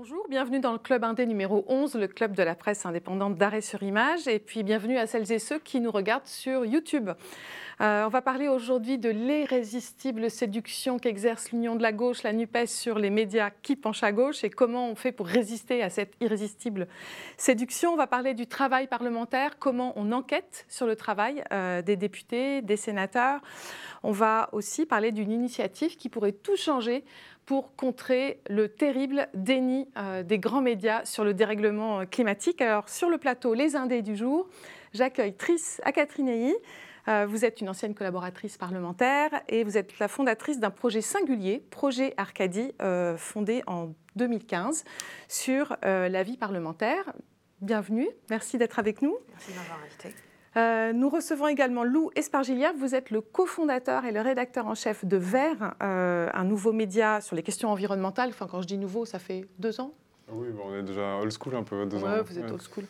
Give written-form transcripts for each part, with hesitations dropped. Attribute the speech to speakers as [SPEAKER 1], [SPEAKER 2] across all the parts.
[SPEAKER 1] Bonjour, bienvenue dans le Club Indé numéro 11, le club de la presse indépendante d'Arrêt sur Image. Et puis bienvenue à celles et ceux qui nous regardent sur YouTube. On va parler aujourd'hui de l'irrésistible séduction qu'exerce l'Union de la gauche, la NUPES, sur les médias qui penchent à gauche et comment on fait pour résister à cette irrésistible séduction. On va parler du travail parlementaire, comment on enquête sur le travail des députés, des sénateurs. On va aussi parler d'une initiative qui pourrait tout changer pour contrer le terrible déni des grands médias sur le dérèglement climatique. Alors, sur le plateau, les Indés du jour, j'accueille Triss Akatrinéi. Vous êtes une ancienne collaboratrice parlementaire et vous êtes la fondatrice d'un projet singulier, Projet Arcadie, fondé en 2015 sur la vie parlementaire. Bienvenue, merci d'être avec nous.
[SPEAKER 2] Merci de m'avoir invitée.
[SPEAKER 1] Nous recevons également Lou Espargilière. Vous êtes le cofondateur et le rédacteur en chef de Vert, un nouveau média sur les questions environnementales. Enfin, quand je dis nouveau, ça fait 2 ans.
[SPEAKER 3] Oui, bon, on est déjà old school un peu, 2 ans.
[SPEAKER 1] Oui, vous êtes old school.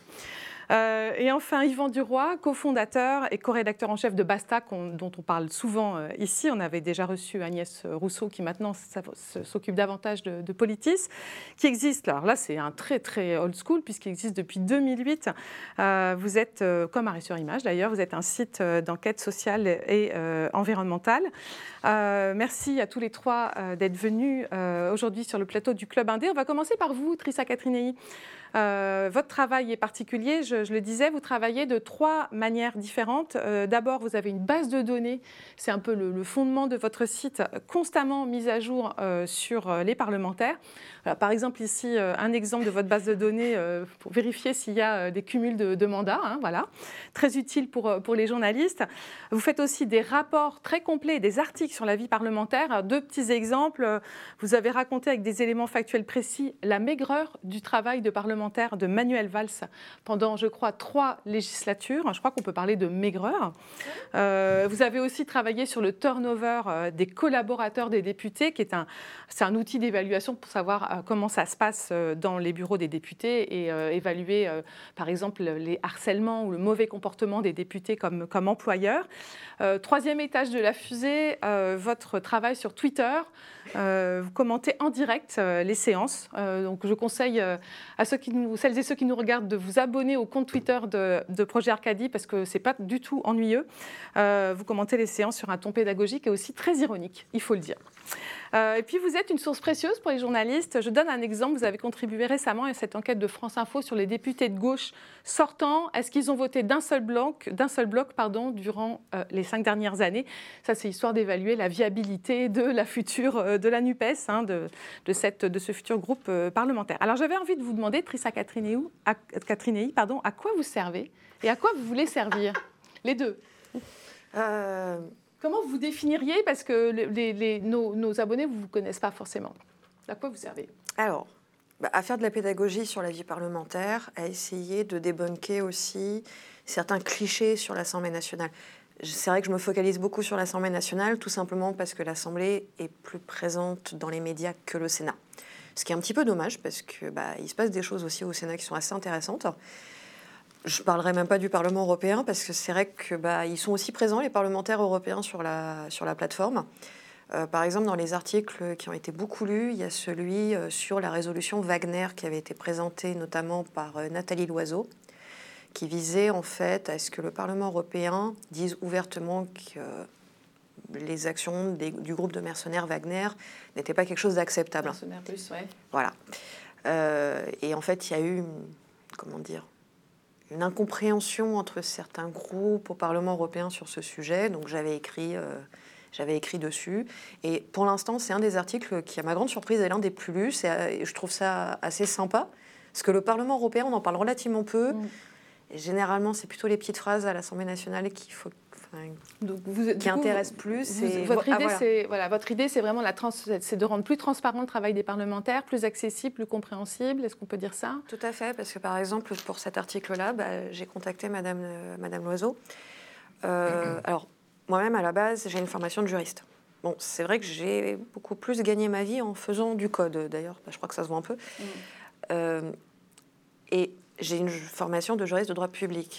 [SPEAKER 1] Et enfin, Yvan Duroy, cofondateur et co-rédacteur en chef de Basta, dont on parle souvent ici. On avait déjà reçu Agnès Rousseau, qui maintenant s'occupe davantage de Politis, qui existe. Alors là, c'est un très, très old school, puisqu'il existe depuis 2008. Vous êtes, comme Arrêt sur Image d'ailleurs, vous êtes un site d'enquête sociale et environnementale. Merci à tous les trois d'être venus aujourd'hui sur le plateau du Club Indé. On va commencer par vous, Triss Akatrinéi. Votre travail est particulier, je le disais, vous travaillez de 3 manières différentes. D'abord, vous avez une base de données, c'est un peu le fondement de votre site, constamment mise à jour sur les parlementaires. Alors, par exemple, ici, un exemple de votre base de données pour vérifier s'il y a des cumuls de mandats, hein, voilà. Très utile pour les journalistes. Vous faites aussi des rapports très complets, des articles sur la vie parlementaire. Alors, 2 petits exemples. Vous avez raconté avec des éléments factuels précis la maigreur du travail de parlementaire de Manuel Valls pendant, je crois, 3 législatures. Je crois qu'on peut parler de maigreur. Vous avez aussi travaillé sur le turnover des collaborateurs des députés, qui est un outil d'évaluation pour savoir comment ça se passe dans les bureaux des députés et évaluer, par exemple, les harcèlements ou le mauvais comportement des députés comme employeurs. 3e étage de la fusée, votre travail sur Twitter. Vous commentez en direct les séances. Donc je conseille à celles et ceux qui nous regardent de vous abonner au compte Twitter de Projet Arcadie parce que ce n'est pas du tout ennuyeux. Vous commentez les séances sur un ton pédagogique et aussi très ironique, il faut le dire. Et puis vous êtes une source précieuse pour les journalistes. Je donne un exemple. Vous avez contribué récemment à cette enquête de France Info sur les députés de gauche sortants. Est-ce qu'ils ont voté d'un seul bloc durant les 5 dernières années? Ça, c'est histoire d'évaluer la viabilité de la future de la NUPES, hein, de ce futur groupe parlementaire. Alors j'avais envie de vous demander, Triss Akatrinéi, à quoi vous servez et à quoi vous voulez servir? Les deux. Comment vous définiriez, parce que nos abonnés ne vous connaissent pas forcément. À quoi vous servez?
[SPEAKER 2] Alors, à faire de la pédagogie sur la vie parlementaire, à essayer de débunker aussi certains clichés sur l'Assemblée nationale. C'est vrai que je me focalise beaucoup sur l'Assemblée nationale, tout simplement parce que l'Assemblée est plus présente dans les médias que le Sénat. Ce qui est un petit peu dommage, parce que il se passe des choses aussi au Sénat qui sont assez intéressantes. Je ne parlerai même pas du Parlement européen, parce que c'est vrai qu'ils sont aussi présents, les parlementaires européens, sur la plateforme. Par exemple, dans les articles qui ont été beaucoup lus, il y a celui sur la résolution Wagner qui avait été présentée notamment par Nathalie Loiseau, qui visait en fait à ce que le Parlement européen dise ouvertement que les actions du groupe de mercenaires Wagner n'étaient pas quelque chose d'acceptable.
[SPEAKER 1] Mercenaires plus, ouais.
[SPEAKER 2] Voilà. Et en fait, il y a eu, une incompréhension entre certains groupes au Parlement européen sur ce sujet. Donc j'avais écrit dessus. Et pour l'instant, c'est un des articles qui, à ma grande surprise, est l'un des plus lus. Je trouve ça assez sympa, parce que le Parlement européen, on en parle relativement peu. Et généralement, c'est plutôt les petites phrases à l'Assemblée nationale qui intéressent plus.
[SPEAKER 1] Votre idée, c'est vraiment c'est de rendre plus transparent le travail des parlementaires, plus accessible, plus compréhensible. Est-ce qu'on peut dire ça?
[SPEAKER 2] Tout à fait, parce que par exemple, pour cet article-là, j'ai contacté Madame Loiseau. Alors, moi-même, à la base, j'ai une formation de juriste. Bon, c'est vrai que j'ai beaucoup plus gagné ma vie en faisant du code, d'ailleurs. Je crois que ça se voit un peu. Et j'ai une formation de juriste de droit public.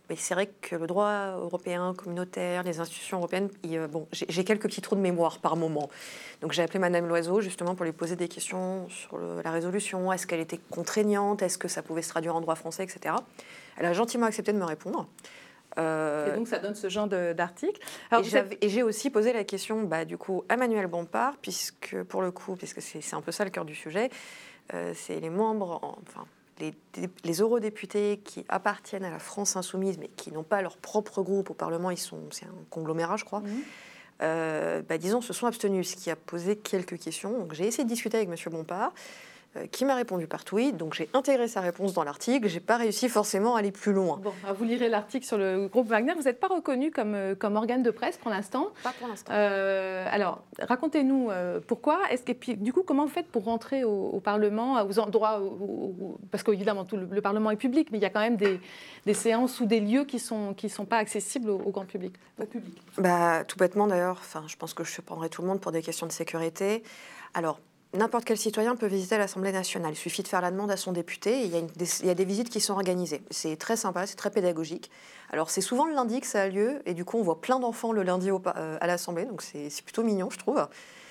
[SPEAKER 2] mais c'est vrai que le droit européen, communautaire, les institutions européennes, j'ai quelques petits trous de mémoire par moment. Donc j'ai appelé Madame Loiseau justement pour lui poser des questions sur la résolution. Est-ce qu'elle était contraignante? Est-ce que ça pouvait se traduire en droit français, etc. Elle a gentiment accepté de me répondre.
[SPEAKER 1] Et donc ça donne ce genre d'article.
[SPEAKER 2] Et j'ai aussi posé la question du coup à Manuel Bompard, puisque c'est un peu ça le cœur du sujet, c'est les membres, les eurodéputés qui appartiennent à la France insoumise, mais qui n'ont pas leur propre groupe au Parlement, c'est un conglomérat, je crois, disons, se sont abstenus, ce qui a posé quelques questions. Donc j'ai essayé de discuter avec M. Bompard, qui m'a répondu par tweet. Donc j'ai intégré sa réponse dans l'article. J'ai pas réussi forcément à aller plus loin.
[SPEAKER 1] Bon, vous lirez l'article sur le groupe Wagner. Vous n'êtes pas reconnu comme organe de presse pour l'instant.
[SPEAKER 2] Pas pour l'instant.
[SPEAKER 1] Alors, racontez-nous pourquoi. Et puis, du coup, comment vous faites pour rentrer au Parlement, aux endroits parce qu'évidemment, le Parlement est public, mais il y a quand même des séances ou des lieux qui sont pas accessibles au grand public. Au public.
[SPEAKER 2] Tout bêtement d'ailleurs. Je pense que je prendrai tout le monde pour des questions de sécurité. Alors. N'importe quel citoyen peut visiter l'Assemblée nationale. Il suffit de faire la demande à son député et il y a des visites qui sont organisées. C'est très sympa, c'est très pédagogique. Alors, c'est souvent le lundi que ça a lieu et du coup, on voit plein d'enfants le lundi à l'Assemblée. Donc, c'est plutôt mignon, je trouve.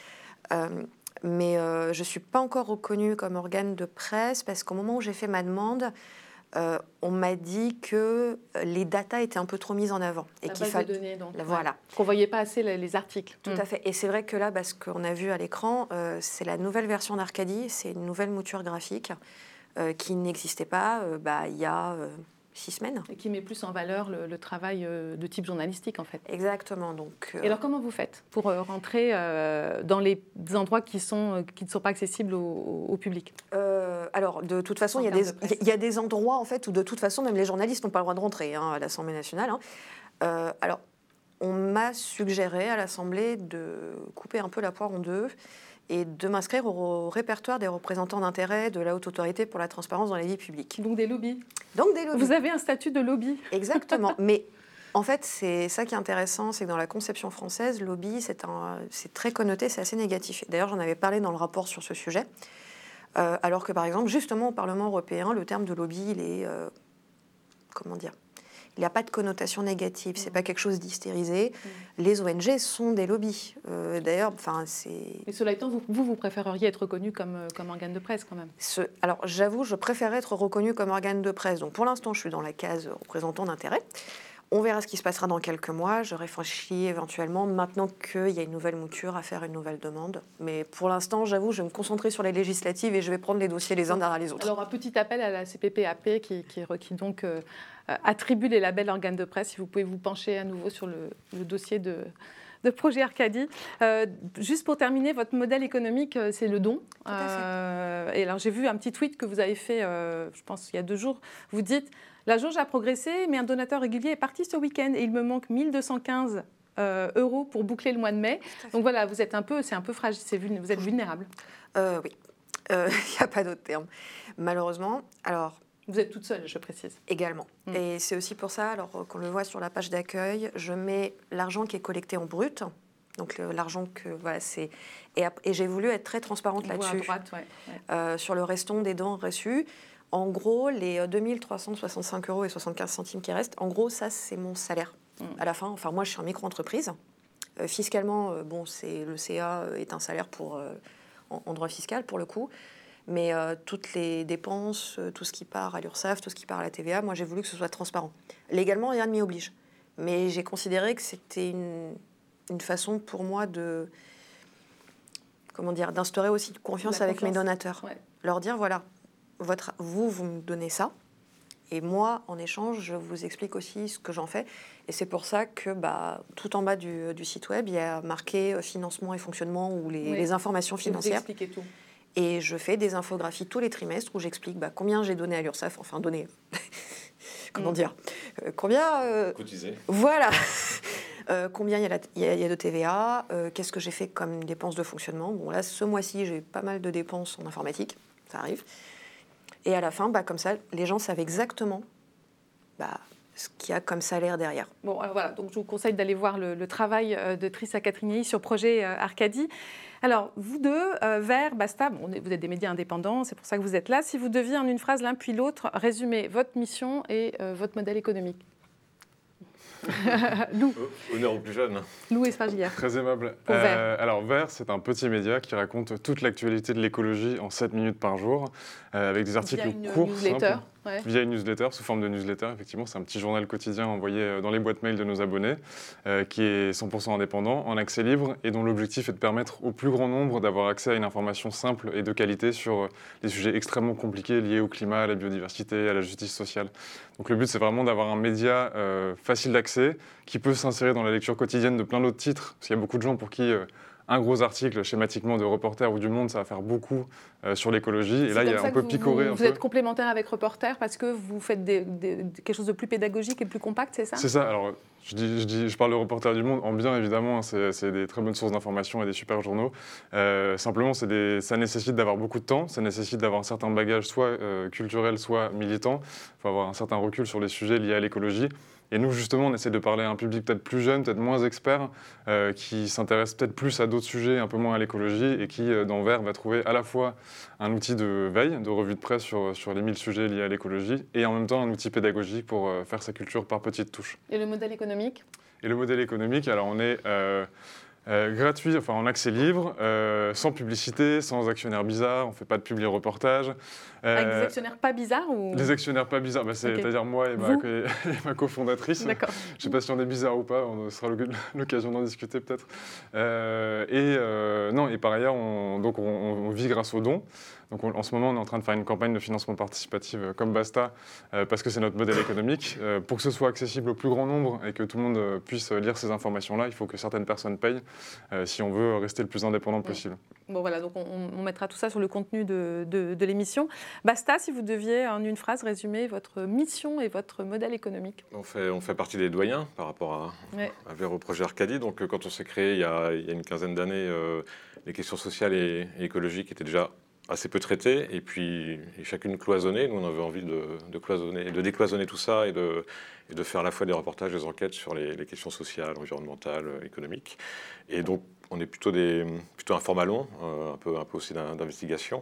[SPEAKER 2] Mais je ne suis pas encore reconnue comme organe de presse parce qu'au moment où j'ai fait ma demande, on m'a dit que les datas étaient un peu trop mises en avant.
[SPEAKER 1] Et qu'il fallait donner, donc.
[SPEAKER 2] Voilà.
[SPEAKER 1] Qu'on ne voyait pas assez les articles.
[SPEAKER 2] Tout à fait. Et c'est vrai que là, ce qu'on a vu à l'écran, c'est la nouvelle version d'Arcadie. C'est une nouvelle mouture graphique qui n'existait pas il y a 6 semaines.
[SPEAKER 1] Et qui met plus en valeur le travail de type journalistique, en fait.
[SPEAKER 2] Exactement. Donc,
[SPEAKER 1] Et alors, comment vous faites pour rentrer dans les endroits qui ne sont pas accessibles au public?
[SPEAKER 2] Alors, de toute façon, il y a des endroits, en fait, où de toute façon, même les journalistes n'ont pas le droit de rentrer à l'Assemblée nationale. Alors, on m'a suggéré à l'Assemblée de couper un peu la poire en deux et de m'inscrire au répertoire des représentants d'intérêt de la Haute Autorité pour la transparence dans la vie publique.
[SPEAKER 1] Donc des lobbies.
[SPEAKER 2] Vous
[SPEAKER 1] avez un statut de lobby.
[SPEAKER 2] Exactement. Mais en fait, c'est ça qui est intéressant, c'est que dans la conception française, lobby, c'est très connoté, c'est assez négatif. D'ailleurs, j'en avais parlé dans le rapport sur ce sujet. Alors que, par exemple, justement, au Parlement européen, le terme de lobby, il est... Il n'y a pas de connotation négative, c'est pas quelque chose d'hystérisé. Les ONG sont des lobbies. D'ailleurs, c'est...
[SPEAKER 1] Mais cela étant, vous préféreriez être reconnu comme organe de presse, quand même.
[SPEAKER 2] Alors, j'avoue, je préfère être reconnu comme organe de presse. Donc, pour l'instant, je suis dans la case représentant d'intérêt. On verra ce qui se passera dans quelques mois. Je réfléchis éventuellement, maintenant qu'il y a une nouvelle mouture, à faire une nouvelle demande. Mais pour l'instant, j'avoue, je vais me concentrer sur les législatives et je vais prendre les dossiers les uns derrière les autres.
[SPEAKER 1] Alors, un petit appel à la CPPAP qui donc attribue les labels organes de presse. Si vous pouvez vous pencher à nouveau sur le dossier de projet Arcadie. Juste pour terminer, votre modèle économique, c'est le don.
[SPEAKER 2] Tout à fait.
[SPEAKER 1] Et alors, j'ai vu un petit tweet que vous avez fait, je pense, il y a 2 jours. Vous dites... La jauge a progressé, mais un donateur régulier est parti ce week-end et il me manque 1215 € pour boucler le mois de mai. Donc voilà, c'est un peu fragile, vous êtes vulnérable.
[SPEAKER 2] Oui, il n'y a pas d'autre terme. Malheureusement, alors...
[SPEAKER 1] Vous êtes toute seule, je précise.
[SPEAKER 2] Également. Et c'est aussi pour ça, alors qu'on le voit sur la page d'accueil, je mets l'argent qui est collecté en brut. Donc l'argent que... Voilà, c'est... Et j'ai voulu être très transparente là-dessus.
[SPEAKER 1] À droite, ouais.
[SPEAKER 2] Sur le restant des dons reçus. En gros, les 2365 € et 75 centimes qui restent, en gros, ça, c'est mon salaire à la fin. Enfin, moi, je suis en micro-entreprise. Fiscalement, le CA est un salaire en droit fiscal, pour le coup. Mais toutes les dépenses, tout ce qui part à l'URSSAF, tout ce qui part à la TVA, moi, j'ai voulu que ce soit transparent. Légalement, rien ne m'y oblige. Mais j'ai considéré que c'était une façon pour moi d'instaurer aussi de confiance avec mes donateurs. Ouais. Leur dire, voilà, vous me donnez ça, et moi, en échange, je vous explique aussi ce que j'en fais. Et c'est pour ça que tout en bas du site web, il y a marqué financement et fonctionnement ou les informations financières.
[SPEAKER 1] Vous expliquez tout.
[SPEAKER 2] Et je fais des infographies tous les trimestres où j'explique combien j'ai donné à l'URSSAF, enfin donné, comment dire, combien...
[SPEAKER 4] Cotisé.
[SPEAKER 2] Voilà. Combien il y a de TVA, qu'est-ce que j'ai fait comme dépenses de fonctionnement. Bon, là, ce mois-ci, j'ai pas mal de dépenses en informatique, ça arrive. Et à la fin, comme ça, les gens savent exactement ce qu'il y a comme salaire derrière.
[SPEAKER 1] Bon, alors voilà, donc je vous conseille d'aller voir le travail de Trissa Catrignelli sur projet Arcadie. Alors, vous deux, Vert, Basta, vous êtes des médias indépendants, c'est pour ça que vous êtes là. Si vous deviez en une phrase l'un puis l'autre résumer votre mission et votre modèle économique. Lou.
[SPEAKER 4] Honneur aux plus jeunes.
[SPEAKER 1] Lou Espargilière.
[SPEAKER 3] Très aimable.
[SPEAKER 1] Pour Vert.
[SPEAKER 3] Alors Vert, c'est un petit média qui raconte toute l'actualité de l'écologie en 7 minutes par jour, avec des articles courts,
[SPEAKER 1] newsletter.
[SPEAKER 3] simples.
[SPEAKER 1] Ouais.
[SPEAKER 3] Via une newsletter, sous forme de newsletter, effectivement, c'est un petit journal quotidien envoyé dans les boîtes mail de nos abonnés, qui est 100% indépendant, en accès libre, et dont l'objectif est de permettre au plus grand nombre d'avoir accès à une information simple et de qualité sur des sujets extrêmement compliqués liés au climat, à la biodiversité, à la justice sociale. Donc le but, c'est vraiment d'avoir un média facile d'accès, qui peut s'insérer dans la lecture quotidienne de plein d'autres titres, parce qu'il y a beaucoup de gens pour qui un gros article, schématiquement, de Reporter ou du Monde, ça va faire beaucoup sur l'écologie. Et là, on peut picorer un peu.
[SPEAKER 1] Vous êtes complémentaire avec Reporter parce que vous faites quelque chose de plus pédagogique et plus compact, c'est ça?
[SPEAKER 3] C'est ça. Alors, je parle de Reporter du Monde en bien, évidemment. C'est des très bonnes sources d'informations et des super journaux. Simplement, ça nécessite d'avoir beaucoup de temps. Ça nécessite d'avoir un certain bagage, soit culturel, soit militant. Il faut avoir un certain recul sur les sujets liés à l'écologie. Et nous, justement, on essaie de parler à un public peut-être plus jeune, peut-être moins expert, qui s'intéresse peut-être plus à d'autres sujets, un peu moins à l'écologie, et qui, dans Vert, va trouver à la fois un outil de veille, de revue de presse sur les 1000 sujets liés à l'écologie, et en même temps un outil pédagogique pour faire sa culture par petites touches.
[SPEAKER 1] Et le modèle économique?
[SPEAKER 3] Et le modèle économique, alors on est gratuit, enfin en accès libre, sans publicité, sans actionnaires bizarres, on ne fait pas de publi-reportage.
[SPEAKER 1] Avec des actionnaires pas bizarres ou...
[SPEAKER 3] Les actionnaires pas bizarres, c'est-à-dire moi et ma cofondatrice.
[SPEAKER 1] D'accord.
[SPEAKER 3] Je ne sais pas si on est bizarre ou pas, on sera l'occasion d'en discuter peut-être. Et par ailleurs, on vit grâce aux dons. Donc en ce moment, on est en train de faire une campagne de financement participatif comme Basta, parce que c'est notre modèle économique. Pour que ce soit accessible au plus grand nombre et que tout le monde puisse lire ces informations-là, il faut que certaines personnes payent si on veut rester le plus indépendant possible.
[SPEAKER 1] Bon voilà, donc on mettra tout ça sur le contenu de l'émission. Basta, si vous deviez en une phrase résumer votre mission et votre modèle économique.
[SPEAKER 4] On fait partie des doyens par rapport au projet Arcadie. Donc quand on s'est créé il y a une quinzaine d'années, les questions sociales et écologiques étaient déjà assez peu traitées et puis chacune cloisonnée. Nous, on avait envie de cloisonner, de décloisonner tout ça et de faire à la fois des reportages, des enquêtes sur les questions sociales, environnementales, économiques. Et donc, on est plutôt un format long, un peu aussi d'investigation.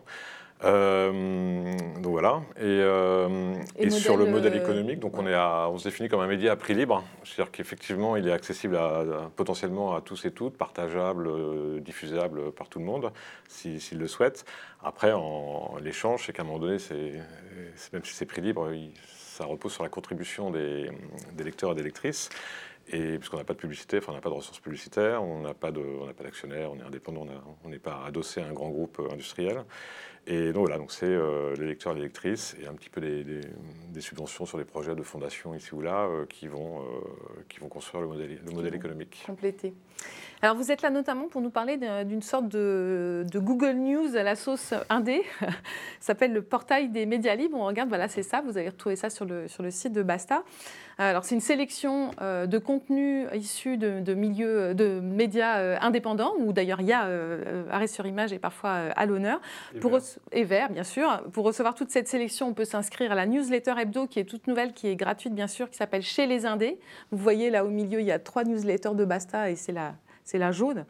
[SPEAKER 4] Donc voilà. Et sur le modèle économique, donc on se définit comme un média à prix libre, c'est-à-dire qu'effectivement il est accessible potentiellement à tous et toutes, partageable, diffusable par tout le monde s'il le souhaite. Après, l'échange, c'est qu'à un moment donné, même si c'est prix libre, ça repose sur la contribution des lecteurs et des lectrices. Et puisqu'on n'a pas de publicité, on n'a pas de ressources publicitaires, on n'a pas d'actionnaires, on est indépendant, on n'est pas adossé à un grand groupe industriel. Et donc voilà, c'est les lecteurs et les lectrices et un petit peu des subventions sur des projets de fondation ici ou là qui vont construire le modèle économique.
[SPEAKER 1] Complété. Alors vous êtes là notamment pour nous parler d'une sorte de Google News à la sauce indé. Ça s'appelle le portail des médias libres. On regarde, voilà, c'est ça, vous avez retrouvé ça sur le site de Basta. Alors c'est une sélection de contenus issus de milieux, de médias indépendants, où d'ailleurs il y a Arrêt sur image et parfois à l'honneur. Et Vert, bien sûr. Pour recevoir toute cette sélection, on peut s'inscrire à la newsletter hebdo qui est toute nouvelle, qui est gratuite bien sûr, qui s'appelle Chez les Indés. Vous voyez là au milieu, il y a 3 newsletters de Basta et c'est la jaune.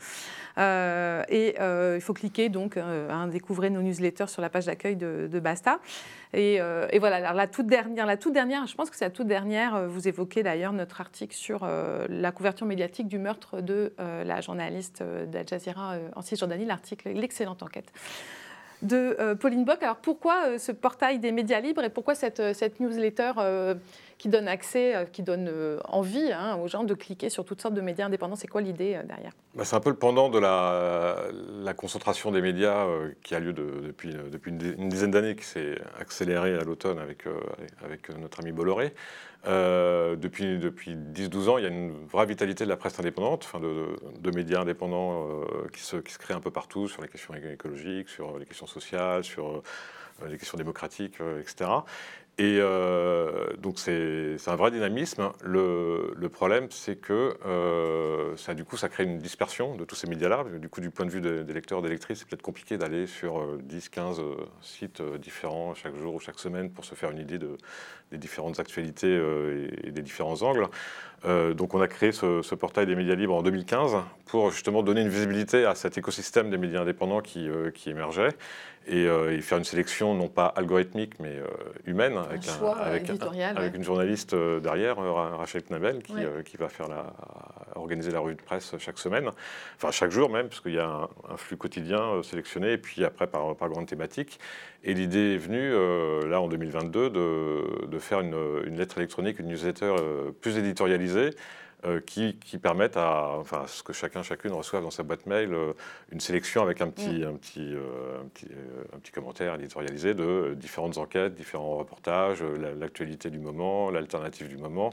[SPEAKER 1] Il faut cliquer donc découvrir nos newsletters sur la page d'accueil de Basta. Et voilà, alors la toute dernière, je pense que c'est la toute dernière, vous évoquez d'ailleurs notre article sur la couverture médiatique du meurtre de la journaliste d'Al Jazeera en Cisjordanie, l'excellente enquête de Pauline Bock. Alors pourquoi ce portail des médias libres et pourquoi cette newsletter qui donne accès, qui donne envie aux gens de cliquer sur toutes sortes de médias indépendants? C'est quoi l'idée derrière?
[SPEAKER 4] C'est un peu le pendant de la concentration des médias qui a lieu depuis une dizaine d'années, qui s'est accélérée à l'automne avec notre ami Bolloré. Depuis 10-12 ans, il y a une vraie vitalité de la presse indépendante, de médias indépendants qui se créent un peu partout sur les questions écologiques, sur les questions sociales, sur les questions démocratiques, etc. Et donc c'est un vrai dynamisme. Le problème, c'est que ça crée une dispersion de tous ces médias-là. Du coup, du point de vue des lecteurs, des lectrices, c'est peut-être compliqué d'aller sur 10-15 sites différents chaque jour ou chaque semaine pour se faire une idée des différentes actualités et des différents angles. Donc on a créé ce portail des médias libres en 2015 pour justement donner une visibilité à cet écosystème des médias indépendants qui émergeait et faire une sélection non pas algorithmique mais humaine avec une journaliste derrière, Rachel Knabel, qui va organiser la revue de presse chaque semaine, enfin chaque jour même, parce qu'il y a un flux quotidien sélectionné, et puis après par grande thématique. Et l'idée est venue, là en 2022, de faire une lettre électronique, une newsletter plus éditorialisée, qui permettent à ce que chacune reçoive dans sa boîte mail une sélection avec un petit commentaire éditorialisé de différentes enquêtes, différents reportages, l'actualité du moment, l'alternative du moment.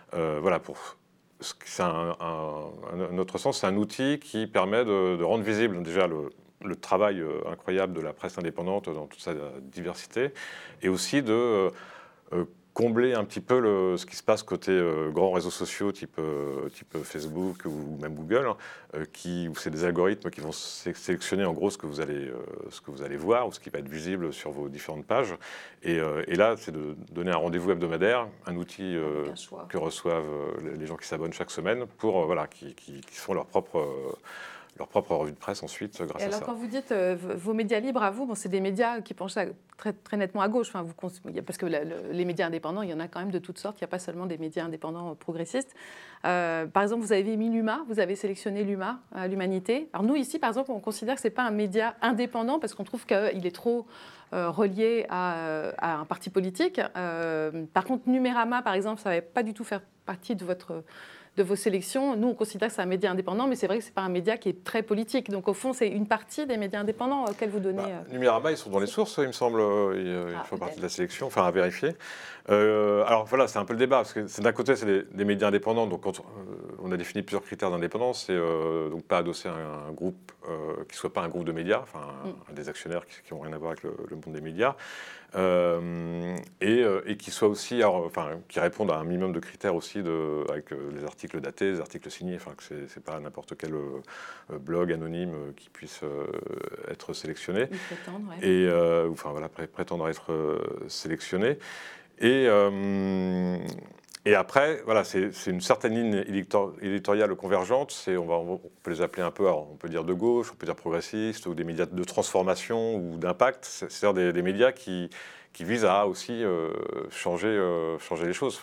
[SPEAKER 4] C'est notre sens, c'est un outil qui permet de rendre visible déjà le travail incroyable de la presse indépendante dans toute sa diversité, et aussi de combler un petit peu ce qui se passe côté grands réseaux sociaux type Facebook ou même Google, où c'est des algorithmes qui vont sélectionner en gros ce que vous allez voir ou ce qui va être visible sur vos différentes pages. Et là, c'est de donner un rendez-vous hebdomadaire, un outil que reçoivent les gens qui s'abonnent chaque semaine pour qui font leur propre revue de presse ensuite grâce à ça.
[SPEAKER 1] Alors quand vous dites vos médias libres à vous, c'est des médias qui penchent très, très nettement à gauche, parce que les médias indépendants, il y en a quand même de toutes sortes, il n'y a pas seulement des médias indépendants progressistes. Par exemple, vous avez mis l'UMA, vous avez sélectionné l'UMA, l'Humanité. Alors nous, ici, par exemple, on considère que ce n'est pas un média indépendant parce qu'on trouve qu'il est trop relié à un parti politique. Par contre, Numérama, par exemple, ça ne va pas du tout faire partie de vos sélections. Nous, on considère que c'est un média indépendant, mais c'est vrai que ce n'est pas un média qui est très politique. Donc, au fond, c'est une partie des médias indépendants auxquels vous donnez...
[SPEAKER 4] Numérama, ils sont dans les sources, il me semble. Ils font partie de la sélection, enfin, à vérifier. Alors, voilà, c'est un peu le débat, parce que d'un côté, c'est des médias indépendants. Donc, quand on a défini plusieurs critères d'indépendance, c'est donc pas adosser un groupe qui ne soit pas un groupe de médias, enfin, des actionnaires qui n'ont rien à voir avec le monde des médias. Et qui soit aussi, qui répondent à un minimum de critères aussi avec les articles datés, les articles signés, que c'est pas n'importe quel blog anonyme qui puisse être sélectionné. Prétendre être sélectionné. Et après, c'est une certaine ligne éditoriale convergente. On peut les appeler un peu, on peut dire de gauche, on peut dire progressiste, ou des médias de transformation ou d'impact. C'est-à-dire des médias qui visent à aussi changer les choses,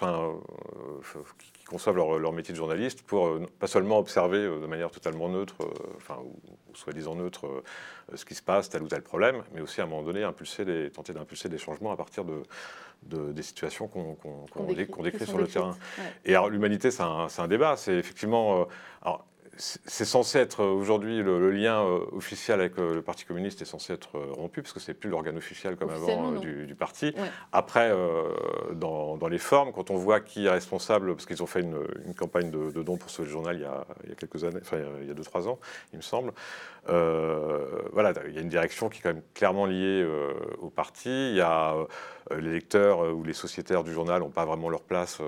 [SPEAKER 4] qui conçoivent leur métier de journaliste pour pas seulement observer de manière totalement neutre, ou soi-disant neutre, ce qui se passe, tel ou tel problème, mais aussi à un moment donné tenter d'impulser des changements à partir des situations qu'on décrit sur le terrain.
[SPEAKER 1] Ouais.
[SPEAKER 4] Et alors l'Humanité, c'est un débat, c'est effectivement... c'est censé être aujourd'hui le lien officiel avec le Parti communiste est censé être rompu, parce que c'est plus l'organe officiel comme avant du parti. Ouais. Après, dans les formes, quand on voit qui est responsable, parce qu'ils ont fait une campagne de dons pour sauver le journal il y a quelques années, il y a 2-3 ans, il me semble. Il y a une direction qui est quand même clairement liée au parti. Il y a les lecteurs ou les sociétaires du journal n'ont pas vraiment leur place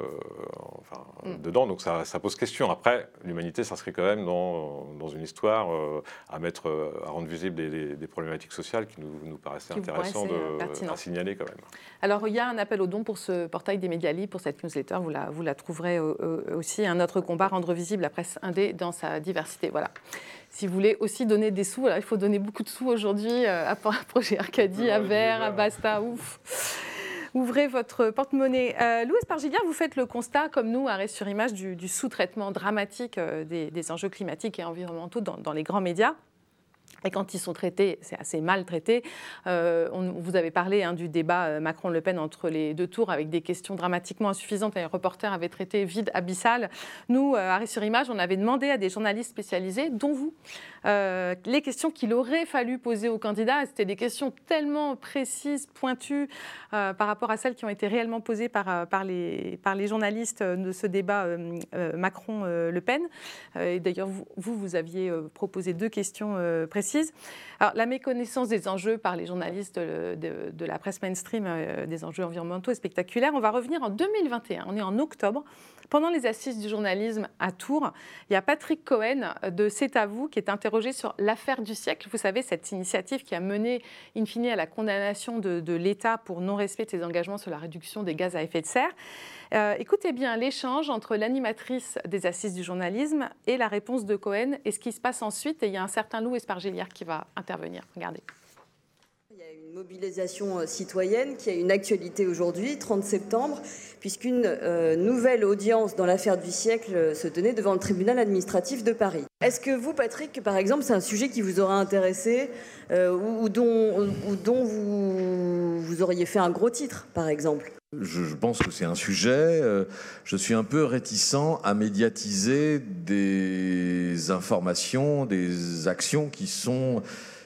[SPEAKER 4] dedans, donc ça pose question. Après, l'Humanité s'inscrit quand même dans une histoire à rendre visibles des problématiques sociales qui nous paraissaient intéressantes à signaler quand même.
[SPEAKER 1] Alors, il y a un appel aux dons pour ce portail des médias libres, pour cette newsletter, vous la trouverez aussi. Un autre combat, rendre visible la presse indé dans sa diversité. Voilà. Si vous voulez aussi donner des sous, il faut donner beaucoup de sous aujourd'hui à Projet Arcadie, à Vert, à Basta, ouf. Ouvrez votre porte-monnaie. Louis Espargilière, vous faites le constat, comme nous, Arrêt sur Image, du sous-traitement dramatique des enjeux climatiques et environnementaux dans les grands médias. Et quand ils sont traités, c'est assez mal traité. Vous avez parlé du débat Macron-Le Pen entre les deux tours avec des questions dramatiquement insuffisantes. Les reporters avaient traité vide abyssal. Nous, Arrêt sur Image, on avait demandé à des journalistes spécialisés, dont vous, les questions qu'il aurait fallu poser aux candidats. C'était des questions tellement précises, pointues par rapport à celles qui ont été réellement posées par les journalistes de ce débat Macron-Le Pen. Et d'ailleurs, vous aviez proposé 2 questions précises. Alors, la méconnaissance des enjeux par les journalistes de la presse mainstream, des enjeux environnementaux est spectaculaire. On va revenir en 2021, on est en octobre. Pendant les assises du journalisme à Tours, il y a Patrick Cohen de C'est à vous qui est interrogé sur l'affaire du siècle. Vous savez, cette initiative qui a mené in fine à la condamnation de l'État pour non-respect de ses engagements sur la réduction des gaz à effet de serre. Écoutez bien l'échange entre l'animatrice des assises du journalisme et la réponse de Cohen et ce qui se passe ensuite. Et il y a un certain Louis Espargilière qui va intervenir. Regardez.
[SPEAKER 2] Il y a
[SPEAKER 5] Mobilisation citoyenne qui a une actualité aujourd'hui, 30 septembre, puisqu'une nouvelle audience dans l'affaire du siècle se tenait devant le tribunal administratif de Paris. Est-ce que vous, Patrick, par exemple, c'est un sujet qui vous aura intéressé ou dont vous auriez fait un gros titre, par exemple ?
[SPEAKER 6] Je pense que c'est un sujet. Je suis un peu réticent à médiatiser des informations, des actions qui sont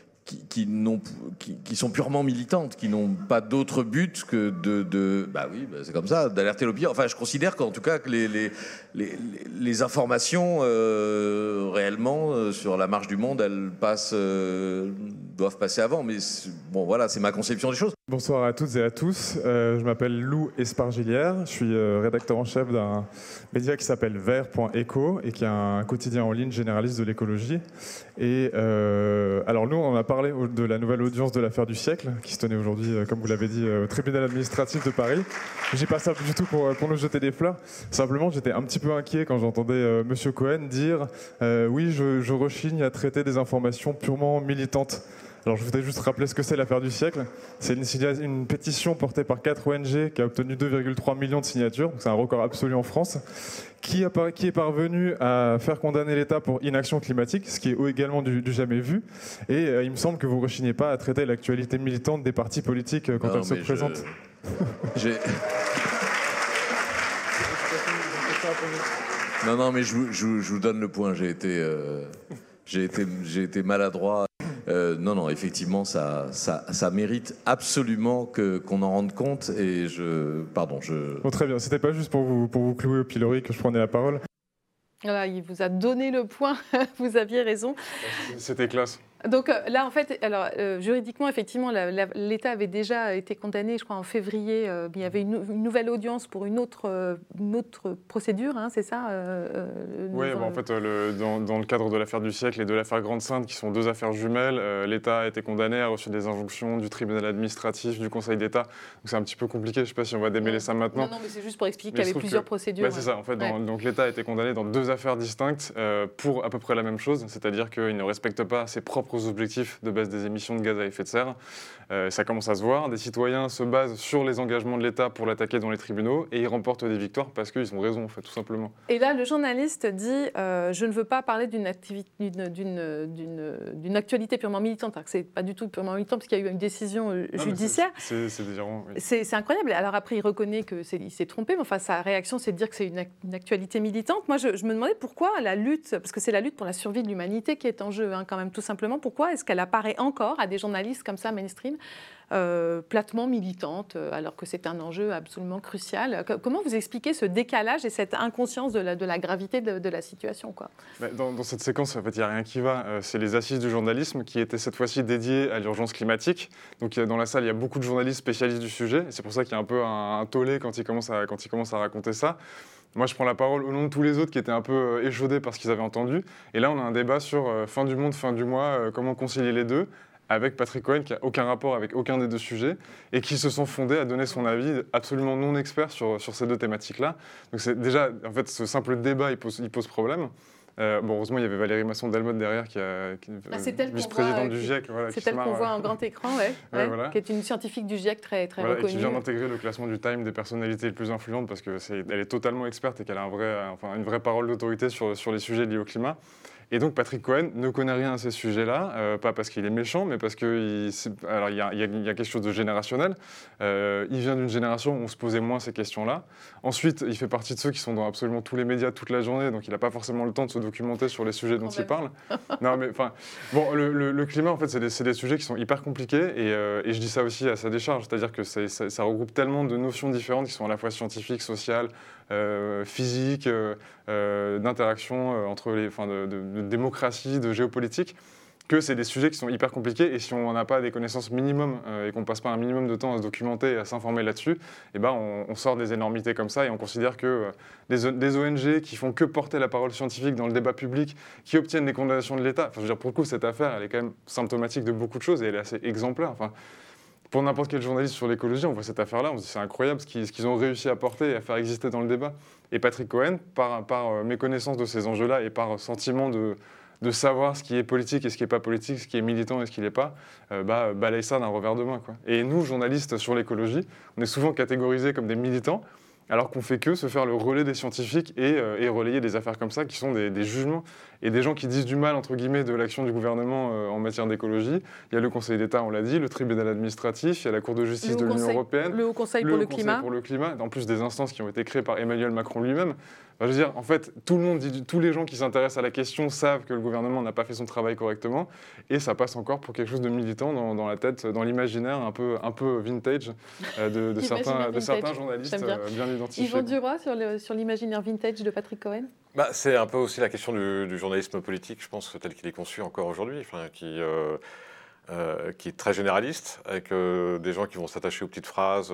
[SPEAKER 6] purement militantes, qui n'ont pas d'autre but que c'est comme ça, d'alerter l'opinion. Enfin, je considère qu'en tout cas que les informations réellement sur la marche du monde, elles doivent passer avant. Mais bon, voilà, c'est ma conception des choses.
[SPEAKER 7] Bonsoir à toutes et à tous. Je m'appelle Lou Espargilière. Je suis rédacteur en chef d'un média qui s'appelle Vert.eco et qui est un quotidien en ligne généraliste de l'écologie. Et alors nous, on a parlé de la nouvelle audience de l'affaire du siècle qui se tenait aujourd'hui, comme vous l'avez dit, au tribunal administratif de Paris. Je dis pas ça du tout pour nous jeter des fleurs. Simplement, j'étais un petit peu inquiet quand j'entendais Monsieur Cohen dire oui, je rechigne à traiter des informations purement militantes. Alors je voudrais juste rappeler ce que c'est l'affaire du siècle. C'est une pétition portée par 4 ONG qui a obtenu 2,3 millions de signatures, donc c'est un record absolu en France, qui est parvenu à faire condamner l'État pour inaction climatique, ce qui est également du jamais vu. Et il me semble que vous ne rechignez pas à traiter l'actualité militante des partis politiques quand elle se présente.
[SPEAKER 6] Non, mais je vous donne le point. J'ai été maladroit. Non, effectivement, ça mérite absolument qu'on en rende compte. Et
[SPEAKER 7] Bon, très bien. C'était pas juste pour vous clouer au pilori que je prenais la parole.
[SPEAKER 1] Voilà, il vous a donné le point. Vous aviez raison.
[SPEAKER 3] C'était classe.
[SPEAKER 1] Donc là, en fait, juridiquement, effectivement, l'État avait déjà été condamné, je crois, en février. Il y avait une nouvelle audience pour une autre procédure, hein, c'est ça
[SPEAKER 3] Oui, en fait, dans le cadre de l'affaire du siècle et de l'affaire Grande-Synthe, qui sont 2 affaires jumelles, l'État a été condamné, a reçu des injonctions du tribunal administratif, du Conseil d'État. Donc c'est un petit peu compliqué, je ne sais pas si on va démêler ça maintenant.
[SPEAKER 1] Non, mais c'est juste pour expliquer qu'il y avait plusieurs procédures.
[SPEAKER 3] C'est ça, en fait. Donc l'État a été condamné dans 2 affaires distinctes pour à peu près la même chose, c'est-à-dire qu'il ne respecte pas ses propres objectifs de baisse des émissions de gaz à effet de serre. Ça commence à se voir. Des citoyens se basent sur les engagements de l'État pour l'attaquer dans les tribunaux et ils remportent des victoires parce qu'ils ont raison, en fait, tout simplement.
[SPEAKER 1] Et là, le journaliste dit je ne veux pas parler d'une actualité purement militante. Alors que c'est pas du tout purement militant parce qu'il y a eu une décision judiciaire.
[SPEAKER 3] C'est délirant. Oui.
[SPEAKER 1] C'est incroyable. Alors après, il reconnaît qu'il s'est trompé, mais enfin, sa réaction, c'est de dire que c'est une actualité militante. Moi, je me demandais pourquoi la lutte, parce que c'est la lutte pour la survie de l'humanité qui est en jeu, hein, quand même, tout simplement. Pourquoi est-ce qu'elle apparaît encore à des journalistes comme ça, mainstream, platement militante, alors que c'est un enjeu absolument crucial. Comment vous expliquez ce décalage et cette inconscience de la gravité de la situation, quoi ?
[SPEAKER 3] Dans cette séquence, en fait, il n'y a rien qui va. C'est les assises du journalisme qui étaient cette fois-ci dédiées à l'urgence climatique. Donc dans la salle, il y a beaucoup de journalistes spécialistes du sujet. Et c'est pour ça qu'il y a un peu un tollé quand ils commencent à raconter ça. Moi, je prends la parole au nom de tous les autres qui étaient un peu échaudés par ce qu'ils avaient entendu. Et là, on a un débat sur fin du monde, fin du mois, comment concilier les deux, avec Patrick Cohen, qui n'a aucun rapport avec aucun des 2 sujets, et qui se sont fondés à donner son avis absolument non expert sur ces 2 thématiques-là. Donc c'est déjà, en fait, ce simple débat, il pose problème. Heureusement, il y avait Valérie Masson-Delmotte derrière, qui est vice-présidente du GIEC. Voilà,
[SPEAKER 1] c'est elle qu'on voit en grand écran, voilà. Qui est une scientifique du GIEC très reconnue.
[SPEAKER 3] Et qui vient d'intégrer le classement du Time des personnalités les plus influentes, parce qu'elle est totalement experte et qu'elle a une vraie parole d'autorité sur les sujets liés au climat. Et donc Patrick Cohen ne connaît rien à ces sujets-là, pas parce qu'il est méchant, mais parce qu'il y a quelque chose de générationnel. Il vient d'une génération où on se posait moins ces questions-là. Ensuite, il fait partie de ceux qui sont dans absolument tous les médias toute la journée, donc il n'a pas forcément le temps de se documenter sur les sujets dont il parle. Non, mais le climat, en fait, c'est des sujets qui sont hyper compliqués, et je dis ça aussi à sa décharge, c'est-à-dire que ça regroupe tellement de notions différentes qui sont à la fois scientifiques, sociales, physiques, d'interaction entre de démocratie, de géopolitique, que c'est des sujets qui sont hyper compliqués, et si on n'a pas des connaissances minimum et qu'on ne passe pas un minimum de temps à se documenter et à s'informer là-dessus, on sort des énormités comme ça et on considère que des ONG qui font que porter la parole scientifique dans le débat public, qui obtiennent des condamnations de l'État, pour le coup, cette affaire, elle est quand même symptomatique de beaucoup de choses et elle est assez exemplaire. Pour n'importe quel journaliste sur l'écologie, on voit cette affaire-là, on se dit c'est incroyable ce qu'ils ont réussi à porter et à faire exister dans le débat. Et Patrick Cohen, par méconnaissance de ces enjeux-là et par sentiment de savoir ce qui est politique et ce qui n'est pas politique, ce qui est militant et ce qui ne l'est pas, balaye ça d'un revers de main, quoi. Et nous, journalistes sur l'écologie, on est souvent catégorisés comme des militants, alors qu'on fait que se faire le relais des scientifiques et relayer des affaires comme ça qui sont des jugements et des gens qui disent du mal, entre guillemets, de l'action du gouvernement en matière d'écologie. Il y a le Conseil d'État, on l'a dit, le tribunal administratif, il y a la Cour de justice de l'Union européenne,
[SPEAKER 1] le Haut Conseil pour le climat,
[SPEAKER 3] en plus des instances qui ont été créées par Emmanuel Macron lui-même. Enfin, je veux dire, en fait, tout le monde dit, tous les gens qui s'intéressent à la question savent que le gouvernement n'a pas fait son travail correctement, et ça passe encore pour quelque chose de militant dans la tête, dans l'imaginaire un peu vintage de certains journalistes bien identifiés.
[SPEAKER 1] Yvan Duroy sur l'imaginaire vintage de Patrick Cohen.
[SPEAKER 4] C'est un peu aussi la question du journalisme politique, je pense, tel qu'il est conçu encore aujourd'hui, qui est très généraliste, avec des gens qui vont s'attacher aux petites phrases,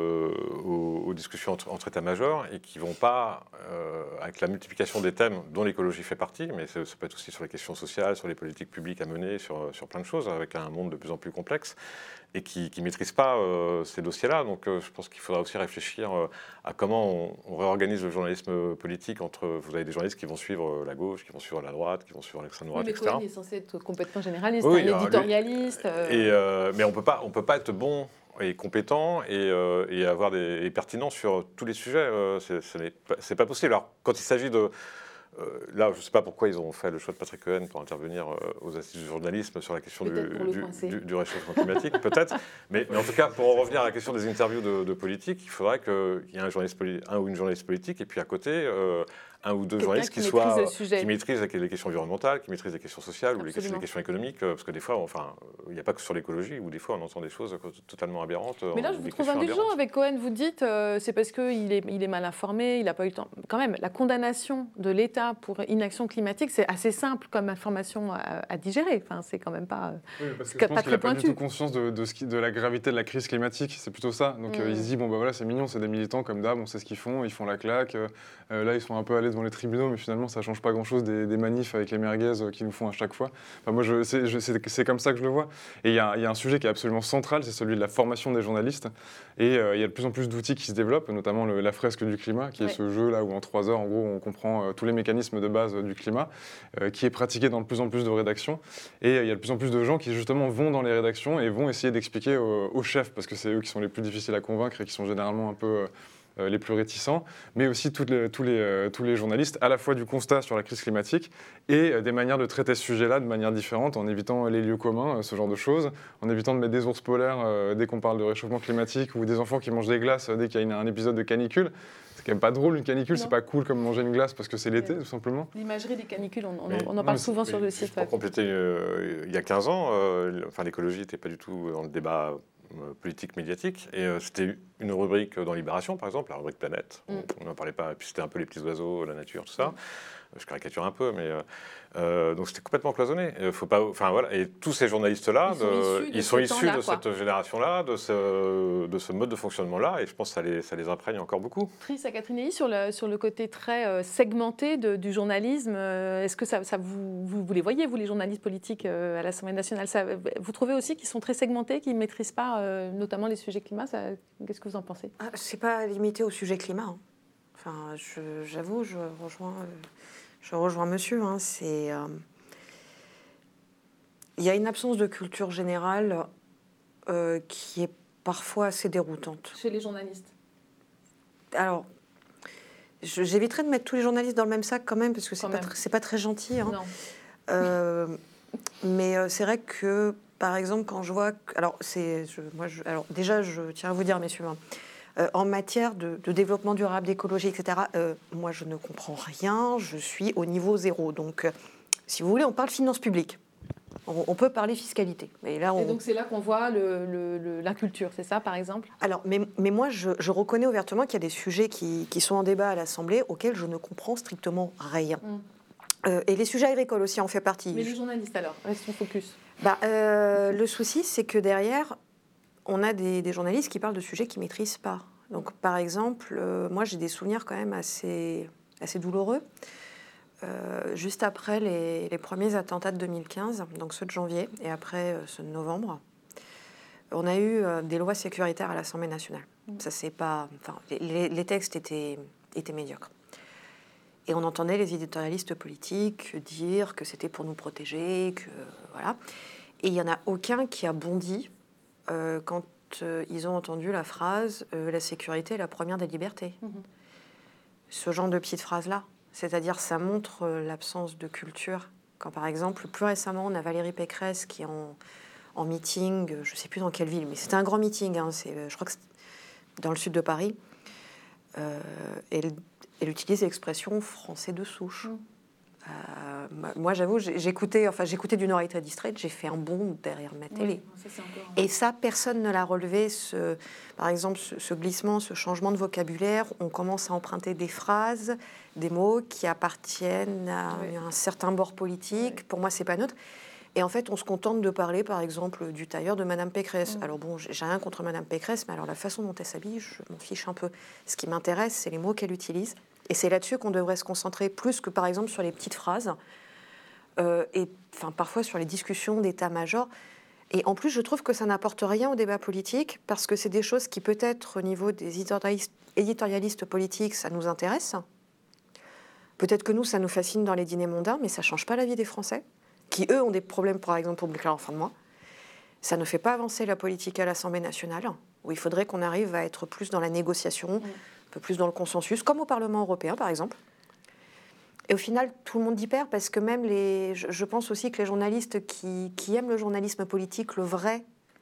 [SPEAKER 4] aux discussions entre états-majors, et qui ne vont pas, avec la multiplication des thèmes dont l'écologie fait partie, mais ça peut être aussi sur les questions sociales, sur les politiques publiques à mener, sur plein de choses, avec un monde de plus en plus complexe, et qui ne maîtrisent pas ces dossiers-là. Donc je pense qu'il faudra aussi réfléchir à comment on réorganise le journalisme politique vous avez des journalistes qui vont suivre la gauche, qui vont suivre la droite, qui vont suivre l'extrême droite, etc.
[SPEAKER 1] Mais Cohen est censé être complètement généraliste,
[SPEAKER 4] oui,
[SPEAKER 1] éditorialiste.
[SPEAKER 4] Mais on peut pas être bon et compétent et avoir et pertinent sur tous les sujets. C'est pas possible. Alors quand il s'agit de là, je ne sais pas pourquoi ils ont fait le choix de Patrick Cohen pour intervenir aux assises du journalisme sur la question du réchauffement climatique, peut-être. Mais en tout cas, pour en revenir à la question des interviews de politique, il faudrait qu'il y ait un ou une journaliste politique, et puis à côté, un ou deux journalistes qui maîtrisent les questions environnementales, qui maîtrisent les questions sociales ou les questions économiques, parce que des fois, il n'y a pas que sur l'écologie, où des fois on entend des choses totalement aberrantes.
[SPEAKER 1] Mais là, je vous trouve indulgent avec Cohen. Vous dites c'est parce qu'il est mal informé, il n'a pas eu le temps. Quand même, la condamnation de l'État pour inaction climatique, c'est assez simple comme information à digérer. Enfin, c'est quand même pas,
[SPEAKER 3] parce que je pense qu'il n'a pas du tout conscience de la gravité de la crise climatique. C'est plutôt ça. Donc il se dit voilà, c'est mignon, c'est des militants comme d'hab, on sait ce qu'ils font la claque. Là, ils sont un peu allés devant les tribunaux, mais finalement, ça ne change pas grand-chose des manifs avec les merguez qu'ils nous font à chaque fois. Enfin, moi, c'est comme ça que je le vois. Et il y a un sujet qui est absolument central, c'est celui de la formation des journalistes. Et il y a de plus en plus d'outils qui se développent, notamment la fresque du climat, qui est ce jeu-là où en 3 heures, en gros, on comprend tous les mécanismes de base du climat, qui est pratiqué dans de plus en plus de rédactions. Et il y a de plus en plus de gens qui, justement, vont dans les rédactions et vont essayer d'expliquer aux chefs, parce que c'est eux qui sont les plus difficiles à convaincre et qui sont généralement un peu les plus réticents, mais aussi tous les journalistes, à la fois du constat sur la crise climatique et des manières de traiter ce sujet-là de manière différente, en évitant les lieux communs, ce genre de choses, en évitant de mettre des ours polaires dès qu'on parle de réchauffement climatique, ou des enfants qui mangent des glaces dès qu'il y a un épisode de canicule. C'est quand même pas drôle, une canicule, c'est pas cool comme manger une glace parce que c'est l'été, tout simplement.
[SPEAKER 1] L'imagerie des canicules, on en parle souvent sur le site.
[SPEAKER 4] Pour compléter, il y a 15 ans, l'écologie n'était pas du tout dans le débat politique médiatique, et c'était une rubrique dans Libération, par exemple, la rubrique Planète. On n'en parlait pas, et puis c'était un peu les petits oiseaux, la nature, tout ça. Je caricature un peu, mais donc c'était complètement cloisonné. Et tous ces journalistes-là, ils sont issus de cette génération-là, de ce mode de fonctionnement-là, et je pense que ça les imprègne encore beaucoup.
[SPEAKER 1] Trice à Catherine Héy, sur le côté très segmenté du journalisme, est-ce que ça vous les voyez, vous, les journalistes politiques à l'Assemblée nationale, vous trouvez aussi qu'ils sont très segmentés, qu'ils ne maîtrisent pas notamment les sujets climat, qu'est-ce que vous en pensez?
[SPEAKER 2] C'est pas limité au sujet climat. Hein. Enfin, j'avoue, je rejoins monsieur. Hein, il y a une absence de culture générale qui est parfois assez déroutante.
[SPEAKER 1] Chez les journalistes?
[SPEAKER 2] Alors, j'éviterai de mettre tous les journalistes dans le même sac quand même, parce que c'est pas très gentil. Hein.
[SPEAKER 1] Non.
[SPEAKER 2] Mais c'est vrai que, par exemple, quand je vois... déjà, je tiens à vous dire, messieurs, en matière de développement durable, d'écologie, etc., moi, je ne comprends rien. Je suis au niveau 0. Donc, si vous voulez, on parle finances publiques. On peut parler fiscalité. Et
[SPEAKER 1] donc, c'est là qu'on voit la culture, c'est ça, par exemple?
[SPEAKER 2] Alors, mais moi, je reconnais ouvertement qu'il y a des sujets qui sont en débat à l'Assemblée auxquels je ne comprends strictement rien. Et les sujets agricoles aussi en fait partie.
[SPEAKER 1] Mais les journalistes, alors, restons focus.
[SPEAKER 2] Le souci, c'est que derrière, on a des journalistes qui parlent de sujets qu'ils ne maîtrisent pas. Donc, par exemple, moi, j'ai des souvenirs quand même assez douloureux. Juste après les premiers attentats de 2015, donc ceux de janvier, et après ceux de novembre, on a eu des lois sécuritaires à l'Assemblée nationale. Ça, c'est pas... Enfin, les textes étaient médiocres. Et on entendait les éditorialistes politiques dire que c'était pour nous protéger, que voilà. Et il n'y en a aucun qui a bondi quand ils ont entendu la phrase « la sécurité est la première des libertés ». Ce genre de petites phrases-là. C'est-à-dire, ça montre l'absence de culture. Quand, par exemple, plus récemment, on a Valérie Pécresse qui est en meeting, je ne sais plus dans quelle ville, mais c'était un grand meeting, hein, je crois que c'est dans le sud de Paris. Elle utilise l'expression « français de souche ». Moi, j'avoue, j'écoutais d'une oreille très distraite, j'ai fait un bond derrière ma télé.
[SPEAKER 1] Oui, ça, encore...
[SPEAKER 2] Et ça, personne ne l'a relevé. Par exemple, ce glissement, ce changement de vocabulaire, on commence à emprunter des phrases, des mots qui appartiennent à un certain bord politique. Oui. Pour moi, c'est pas neutre. Et en fait, on se contente de parler, par exemple, du tailleur de Madame Pécresse. Alors bon, j'ai rien contre Madame Pécresse, mais alors la façon dont elle s'habille, je m'en fiche un peu. Ce qui m'intéresse, c'est les mots qu'elle utilise. Et c'est là-dessus qu'on devrait se concentrer plus que, par exemple, sur les petites phrases. Et enfin, parfois sur les discussions d'état-major. Et en plus, je trouve que ça n'apporte rien au débat politique, parce que c'est des choses qui, peut-être, au niveau des éditorialistes politiques, ça nous intéresse. Peut-être que nous, ça nous fascine dans les dîners mondains, mais ça ne change pas la vie des Français, qui, eux, ont des problèmes, par exemple, pour boucler leur fin de mois. Ça ne fait pas avancer la politique à l'Assemblée nationale, où il faudrait qu'on arrive à être plus dans la négociation, un peu plus dans le consensus, comme au Parlement européen, par exemple. Et au final, tout le monde y perd, parce que même je pense aussi que les journalistes qui aiment le journalisme politique, le vrai,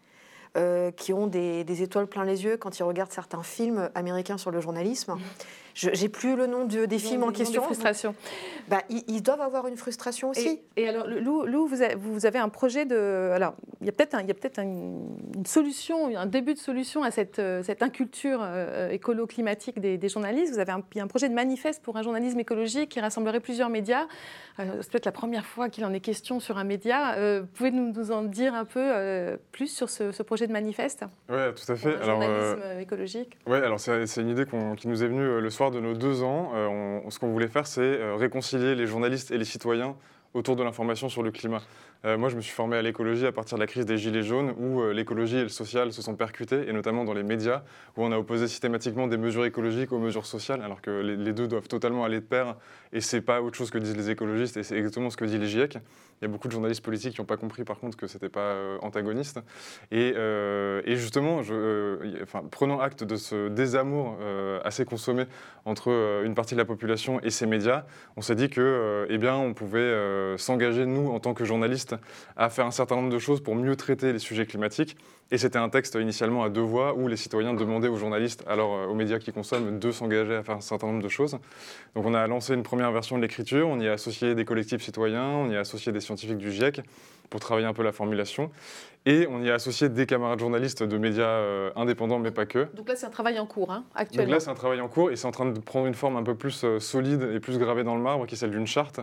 [SPEAKER 2] qui ont des étoiles plein les yeux quand ils regardent certains films américains sur le journalisme. J'ai plus le nom des films en question.
[SPEAKER 1] De frustration.
[SPEAKER 2] Bah, ils doivent avoir une frustration aussi.
[SPEAKER 1] Et alors, Lou, vous avez un projet de... Alors, il y a peut-être une solution, un début de solution à cette inculture écolo-climatique des journalistes. Il y a un projet de manifeste pour un journalisme écologique qui rassemblerait plusieurs médias. C'est peut-être la première fois qu'il en est question sur un média. Pouvez-vous nous en dire un peu plus sur ce projet de manifeste?
[SPEAKER 3] Oui, tout à fait.
[SPEAKER 1] Un journalisme écologique.
[SPEAKER 3] Oui, alors c'est une idée qui nous est venue le soir de nos 2 ans. Ce qu'on voulait faire, c'est réconcilier les journalistes et les citoyens autour de l'information sur le climat. Moi, je me suis formé à l'écologie à partir de la crise des Gilets jaunes, où l'écologie et le social se sont percutés, et notamment dans les médias, où on a opposé systématiquement des mesures écologiques aux mesures sociales, alors que les deux doivent totalement aller de pair, et c'est pas autre chose que disent les écologistes, et c'est exactement ce que dit les GIEC. Il y a beaucoup de journalistes politiques qui n'ont pas compris, par contre, que c'était pas antagoniste. Et justement, prenant acte de ce désamour assez consommé entre une partie de la population et ces médias, on s'est dit que, on pouvait s'engager, nous, en tant que journalistes, à faire un certain nombre de choses pour mieux traiter les sujets climatiques. Et c'était un texte initialement à 2 voix où les citoyens demandaient aux journalistes, alors aux médias qui consomment, de s'engager à faire un certain nombre de choses. Donc on a lancé une première version de l'écriture, on y a associé des collectifs citoyens, on y a associé des scientifiques du GIEC pour travailler un peu la formulation. Et on y a associé des camarades journalistes de médias indépendants, mais pas que.
[SPEAKER 1] Donc là, c'est un travail en cours, actuellement.
[SPEAKER 3] Donc là, c'est un travail en cours et c'est en train de prendre une forme un peu plus solide et plus gravée dans le marbre, qui est celle d'une charte,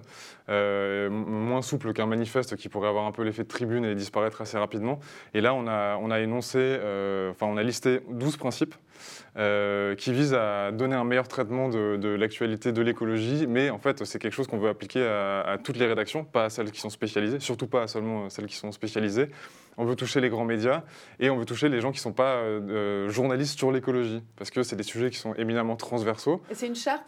[SPEAKER 3] moins souple qu'un manifeste qui pourrait avoir un peu l'effet de tribune et disparaître assez rapidement. Et là, on a énoncé, on a listé 12 principes qui visent à donner un meilleur traitement de l'actualité de l'écologie, mais en fait, c'est quelque chose qu'on veut appliquer à toutes les rédactions, pas à celles qui sont spécialisées, surtout pas seulement celles qui sont spécialisées. On veut toucher les grands médias et on veut toucher les gens qui ne sont pas journalistes sur l'écologie, parce que c'est des sujets qui sont éminemment transversaux.
[SPEAKER 1] Et c'est une charte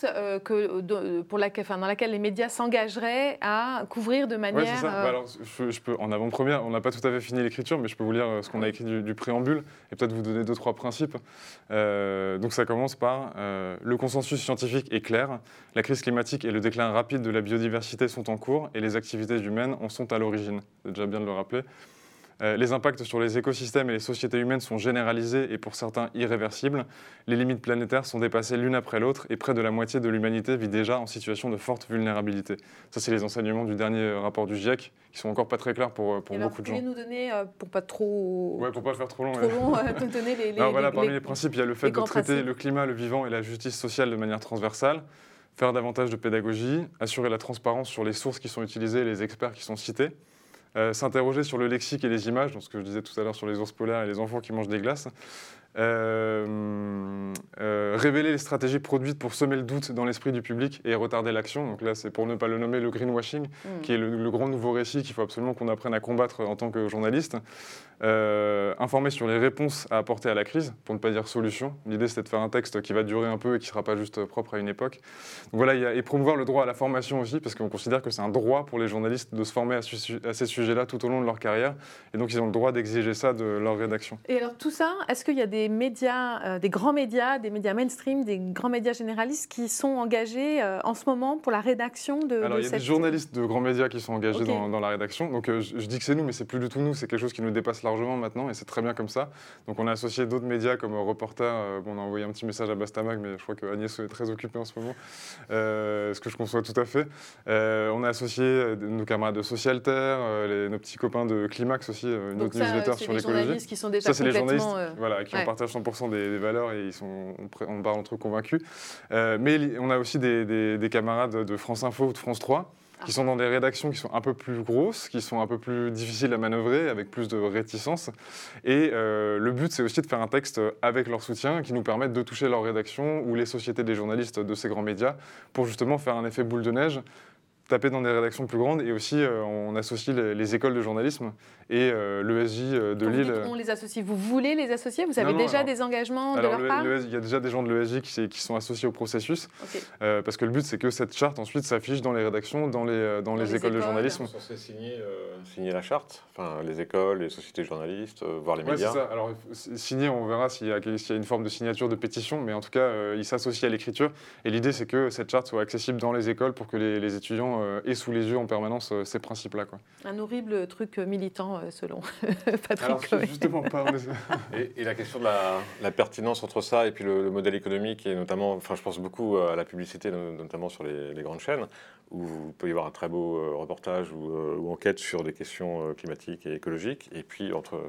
[SPEAKER 1] dans laquelle les médias s'engageraient à couvrir de manière...
[SPEAKER 3] Oui, c'est ça. Alors, je peux, en avant-première, on n'a pas tout à fait fini l'écriture, mais je peux vous lire ce qu'on a écrit du préambule et peut-être vous donner 2-3 principes. Donc ça commence par le consensus scientifique est clair, la crise climatique et le déclin rapide de la biodiversité sont en cours et les activités humaines en sont à l'origine. C'est déjà bien de le rappeler. Les impacts sur les écosystèmes et les sociétés humaines sont généralisés et pour certains irréversibles. Les limites planétaires sont dépassées l'une après l'autre et près de la moitié de l'humanité vit déjà en situation de forte vulnérabilité. Ça, c'est les enseignements du dernier rapport du GIEC qui sont encore pas très clairs pour beaucoup de gens.
[SPEAKER 1] Vous pouvez nous donner, pour pas trop...
[SPEAKER 3] Ouais, pour pas faire trop long.
[SPEAKER 1] Nous donner les...
[SPEAKER 3] Parmi les principes, il y a le fait de traiter le climat, le vivant et la justice sociale de manière transversale, faire davantage de pédagogie, assurer la transparence sur les sources qui sont utilisées et les experts qui sont cités, s'interroger sur le lexique et les images, donc ce que je disais tout à l'heure sur les ours polaires et les enfants qui mangent des glaces, révéler les stratégies produites pour semer le doute dans l'esprit du public et retarder l'action. Donc là, c'est pour ne pas le nommer le greenwashing, qui est le grand nouveau récit qu'il faut absolument qu'on apprenne à combattre en tant que journaliste. informer sur les réponses à apporter à la crise, pour ne pas dire solution. L'idée, c'était de faire un texte qui va durer un peu et qui ne sera pas juste propre à une époque. Donc voilà, et promouvoir le droit à la formation aussi, parce qu'on considère que c'est un droit pour les journalistes de se former à ces sujets-là tout au long de leur carrière. Et donc, ils ont le droit d'exiger ça de leur rédaction.
[SPEAKER 1] Et alors, tout ça, est-ce qu'il y a des médias, des grands médias mainstream, des grands médias généralistes qui sont engagés en ce moment pour la rédaction de
[SPEAKER 3] Alors, il y a des journalistes de grands médias qui sont engagés dans la rédaction. Donc, je dis que c'est nous, mais c'est plus du tout nous. C'est quelque chose qui nous dépasse largement maintenant, et c'est très bien comme ça. Donc, on a associé d'autres médias comme Reporter. On a envoyé un petit message à Bastamag, mais je crois que Agnès est très occupée en ce moment, ce que je conçois tout à fait. On a associé nos camarades de Socialter, nos petits copains de Climax aussi, une autre newsletter sur l'écologie.
[SPEAKER 1] C'est les journalistes qui sont déjà
[SPEAKER 3] c'est les journalistes qui
[SPEAKER 1] on
[SPEAKER 3] partagent 100% des valeurs, et on parle entre eux convaincus. Mais on a aussi des camarades de France Info ou de France 3 qui sont dans des rédactions qui sont un peu plus grosses, qui sont un peu plus difficiles à manœuvrer, avec plus de réticence. Et le but, c'est aussi de faire un texte avec leur soutien qui nous permette de toucher leur rédaction ou les sociétés des journalistes de ces grands médias pour justement faire un effet boule de neige, taper dans des rédactions plus grandes. Et aussi, on associe les écoles de journalisme et l'ESJ de Lille.
[SPEAKER 1] On les associe. Vous voulez les associer? Vous avez déjà des engagements de leur part?
[SPEAKER 3] Il y a déjà des gens de l'ESJ qui sont associés au processus. Parce que le but, c'est que cette charte ensuite s'affiche dans les rédactions, dans les écoles de journalisme.
[SPEAKER 4] Ils sont censés signer la charte, enfin, les écoles, les sociétés de journalistes, voire les médias.
[SPEAKER 3] C'est ça. Alors, signer, on verra s'il y a une forme de signature de pétition, mais en tout cas, ils s'associent à l'écriture. Et l'idée, c'est que cette charte soit accessible dans les écoles pour que les étudiants aient sous les yeux en permanence ces principes-là.
[SPEAKER 1] Un horrible truc militant, selon Patrick.
[SPEAKER 3] Alors, justement pas.
[SPEAKER 4] Et la question de la pertinence entre ça et puis le modèle économique, et notamment, enfin, je pense beaucoup à la publicité, notamment sur les grandes chaînes, où il peut y avoir un très beau reportage ou enquête sur des questions climatiques et écologiques, et puis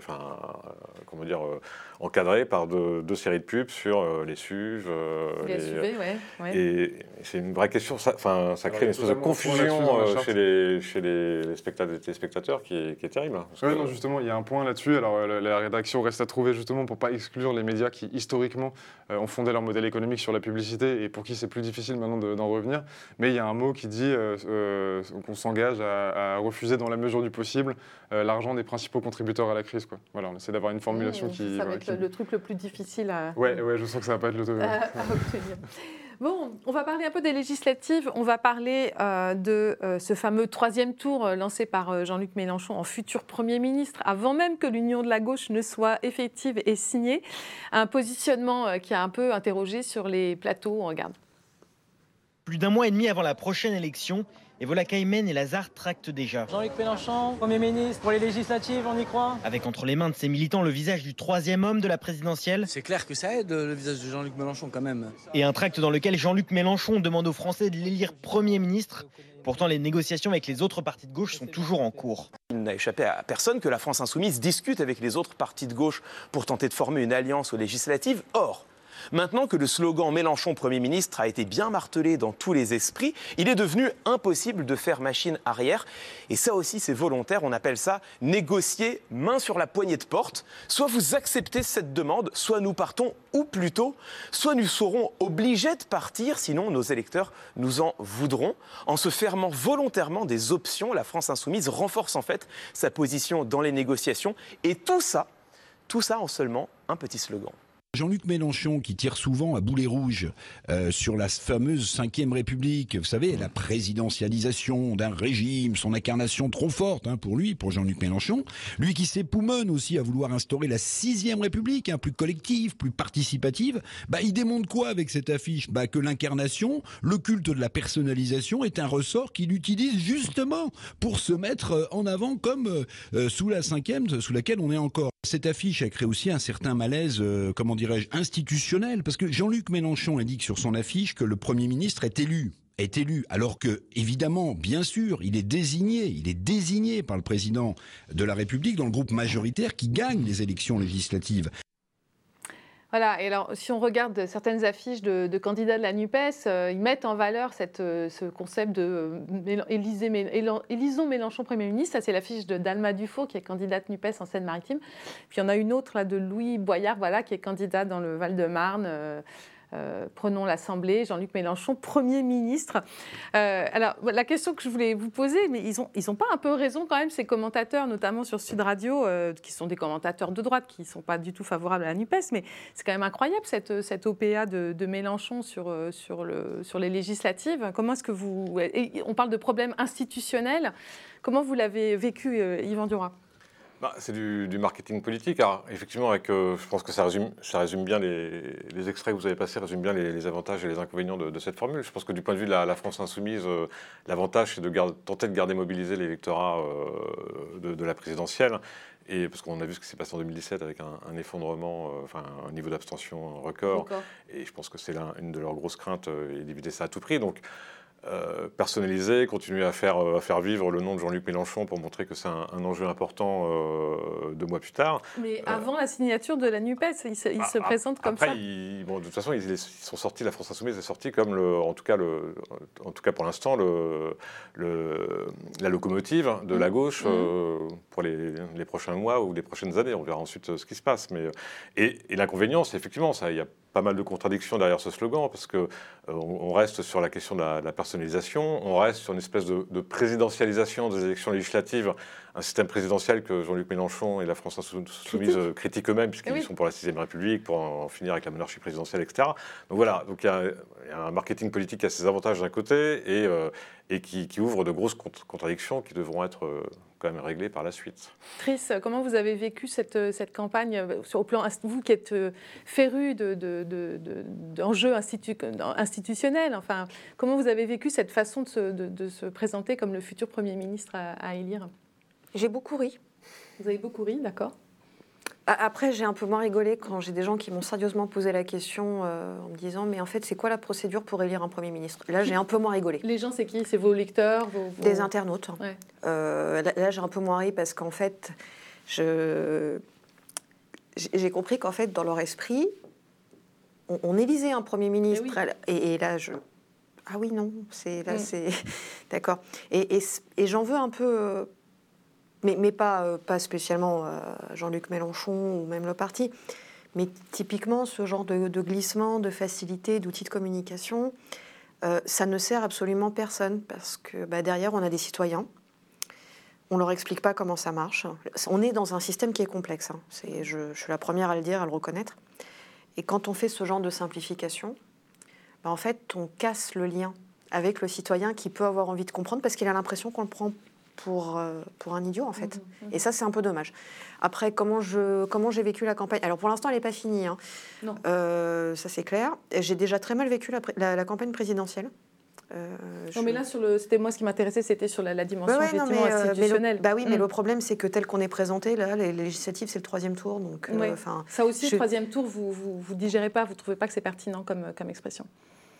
[SPEAKER 4] encadré par deux séries de pubs sur les SUV.
[SPEAKER 1] Les SUV, ouais.
[SPEAKER 4] Et c'est une vraie question. Ça crée une espèce de confusion chez les spectateurs qui est terrible.
[SPEAKER 3] Non, justement, il y a un point là-dessus. Alors, la rédaction reste à trouver justement pour ne pas exclure les médias qui, historiquement, ont fondé leur modèle économique sur la publicité et pour qui c'est plus difficile maintenant d'en revenir. Mais il y a un mot qui dit qu'on s'engage à refuser dans la mesure du possible l'argent des principaux contributeurs à la crise. Voilà, on essaie d'avoir une formulation qui...
[SPEAKER 1] Ça va être le truc le plus difficile à...
[SPEAKER 3] Ouais, je sens que ça va pas être
[SPEAKER 1] à obtenir. Bon, on va parler un peu des législatives. On va parler de ce fameux troisième tour lancé par Jean-Luc Mélenchon en futur Premier ministre, avant même que l'union de la gauche ne soit effective et signée. Un positionnement qui a un peu interrogé sur les plateaux. On regarde.
[SPEAKER 8] Plus d'un mois et demi avant la prochaine élection, et voilà qu'Aymen et Lazare tractent déjà.
[SPEAKER 9] Jean-Luc Mélenchon, Premier ministre, pour les législatives, on y croit?
[SPEAKER 8] Avec entre les mains de ses militants le visage du troisième homme de la présidentielle.
[SPEAKER 10] C'est clair que ça aide le visage de Jean-Luc Mélenchon quand même.
[SPEAKER 8] Et un tract dans lequel Jean-Luc Mélenchon demande aux Français de l'élire Premier ministre. Pourtant, les négociations avec les autres partis de gauche sont toujours en cours.
[SPEAKER 11] Il n'a échappé à personne que la France insoumise discute avec les autres partis de gauche pour tenter de former une alliance aux législatives. Or, maintenant que le slogan Mélenchon Premier ministre a été bien martelé dans tous les esprits, il est devenu impossible de faire machine arrière. Et ça aussi, c'est volontaire. On appelle ça négocier main sur la poignée de porte. Soit vous acceptez cette demande, soit nous partons, ou plutôt, soit nous serons obligés de partir, sinon nos électeurs nous en voudront. En se fermant volontairement des options, la France insoumise renforce en fait sa position dans les négociations. Et tout ça en seulement un petit slogan.
[SPEAKER 12] Jean-Luc Mélenchon, qui tire souvent à boulet rouge sur la fameuse Ve République, vous savez, la présidentialisation d'un régime, son incarnation trop forte pour lui, pour Jean-Luc Mélenchon. Lui qui s'époumonne aussi à vouloir instaurer la Sixième République, plus collective, plus participative. Il démontre quoi avec cette affiche? Que l'incarnation, le culte de la personnalisation est un ressort qu'il utilise justement pour se mettre en avant comme sous la cinquième, sous laquelle on est encore. Cette affiche a créé aussi un certain malaise, institutionnel, parce que Jean-Luc Mélenchon indique sur son affiche que le Premier ministre est élu, alors que, évidemment, bien sûr, il est désigné par le président de la République dans le groupe majoritaire qui gagne les élections législatives.
[SPEAKER 1] Voilà, et alors si on regarde certaines affiches de candidats de la NUPES, ils mettent en valeur ce concept de élisons Mélenchon Premier ministre. Ça, c'est l'affiche de Dalma Dufaux, qui est candidate NUPES en Seine-Maritime. Puis il y en a une autre là, de Louis Boyard, qui est candidat dans le Val-de-Marne. prenons l'Assemblée, Jean-Luc Mélenchon, Premier ministre. Alors, la question que je voulais vous poser, mais ils ont pas un peu raison quand même, ces commentateurs, notamment sur Sud Radio, qui sont des commentateurs de droite, qui ne sont pas du tout favorables à la NUPES, mais c'est quand même incroyable cette OPA de Mélenchon sur les législatives. Comment est-ce que on parle de problèmes institutionnels. Comment vous l'avez vécu, Yvan Duroy ?
[SPEAKER 4] C'est du marketing politique. Alors, effectivement, je pense que ça résume bien les extraits que vous avez passés, résume bien les avantages et les inconvénients de cette formule. Je pense que du point de vue de la France insoumise, l'avantage, c'est de tenter de garder mobilisé l'électorat de la présidentielle. Et parce qu'on a vu ce qui s'est passé en 2017 avec un effondrement, un niveau d'abstention record. Et je pense que c'est une de leurs grosses craintes, et d'éviter ça à tout prix. Donc, personnaliser, continuer à faire vivre le nom de Jean-Luc Mélenchon pour montrer que c'est un enjeu important 2 mois plus tard.
[SPEAKER 1] Mais avant la signature de la NUPES, il se présente comme ça.
[SPEAKER 4] De toute façon, ils sont sortis, la France Insoumise est sortie comme, en tout cas pour l'instant, la locomotive de la gauche pour les prochains mois ou les prochaines années. On verra ensuite ce qui se passe. Et l'inconvénient, c'est effectivement ça. Il y a pas mal de contradictions derrière ce slogan, parce qu'on reste sur la question de la personnalisation, on reste sur une espèce de présidentialisation des élections législatives, un système présidentiel que Jean-Luc Mélenchon et la France Insoumise critiquent eux-mêmes, puisqu'ils sont pour la 6ème République, pour en finir avec la monarchie présidentielle, etc. Donc voilà, il y a un marketing politique qui a ses avantages d'un côté et qui ouvre de grosses contradictions qui devront être quand même réglées par la suite.
[SPEAKER 1] Chris, comment vous avez vécu cette campagne au plan, vous qui êtes féru d'enjeux institutionnels, enfin, comment vous avez vécu cette façon de se présenter comme le futur Premier ministre à élire ?
[SPEAKER 2] J'ai beaucoup ri.
[SPEAKER 1] Vous avez beaucoup ri, d'accord.
[SPEAKER 2] Après, j'ai un peu moins rigolé quand j'ai des gens qui m'ont sérieusement posé la question en me disant « Mais en fait, c'est quoi la procédure pour élire un Premier ministre ?» Là, j'ai un peu moins rigolé.
[SPEAKER 1] Les gens, c'est qui ? C'est vos lecteurs
[SPEAKER 2] Des internautes.
[SPEAKER 1] Ouais.
[SPEAKER 2] Là, j'ai un peu moins ri parce qu'en fait, j'ai compris qu'en fait, dans leur esprit, on élisait un Premier ministre. Et là, ah oui, non, c'est... D'accord. Et j'en veux un peu... Mais pas spécialement Jean-Luc Mélenchon ou même le parti, mais typiquement ce genre de glissement, de facilité, d'outils de communication, ça ne sert absolument personne, parce que derrière, on a des citoyens, on ne leur explique pas comment ça marche. On est dans un système qui est complexe, hein. Je suis la première à le dire, à le reconnaître. Et quand on fait ce genre de simplification, en fait, on casse le lien avec le citoyen qui peut avoir envie de comprendre, parce qu'il a l'impression qu'on le prend pour un idiot, en fait. Et ça, c'est un peu dommage. Après, comment j'ai vécu la campagne ? Alors, pour l'instant, elle n'est pas finie. Hein.
[SPEAKER 1] Non.
[SPEAKER 2] Ça, c'est clair. J'ai déjà très mal vécu la campagne présidentielle.
[SPEAKER 1] Non, mais là, c'était moi, ce qui m'intéressait, c'était sur la dimension institutionnelle.
[SPEAKER 2] Mais le problème, c'est que tel qu'on est présenté, là, les législatives, c'est le 3e tour. Donc,
[SPEAKER 1] ça aussi, le 3e tour, vous digérez pas, vous ne trouvez pas que c'est pertinent comme expression ?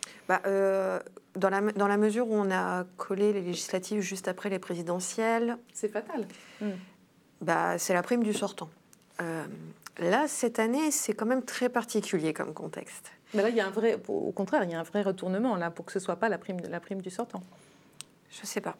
[SPEAKER 2] Dans la mesure où on a collé les législatives juste après les présidentielles...
[SPEAKER 1] C'est fatal.
[SPEAKER 2] C'est la prime du sortant. Là, cette année, c'est quand même très particulier comme contexte.
[SPEAKER 1] Mais là, au contraire, il y a un vrai retournement là, pour que ce ne soit pas la prime du sortant.
[SPEAKER 2] Je ne sais pas.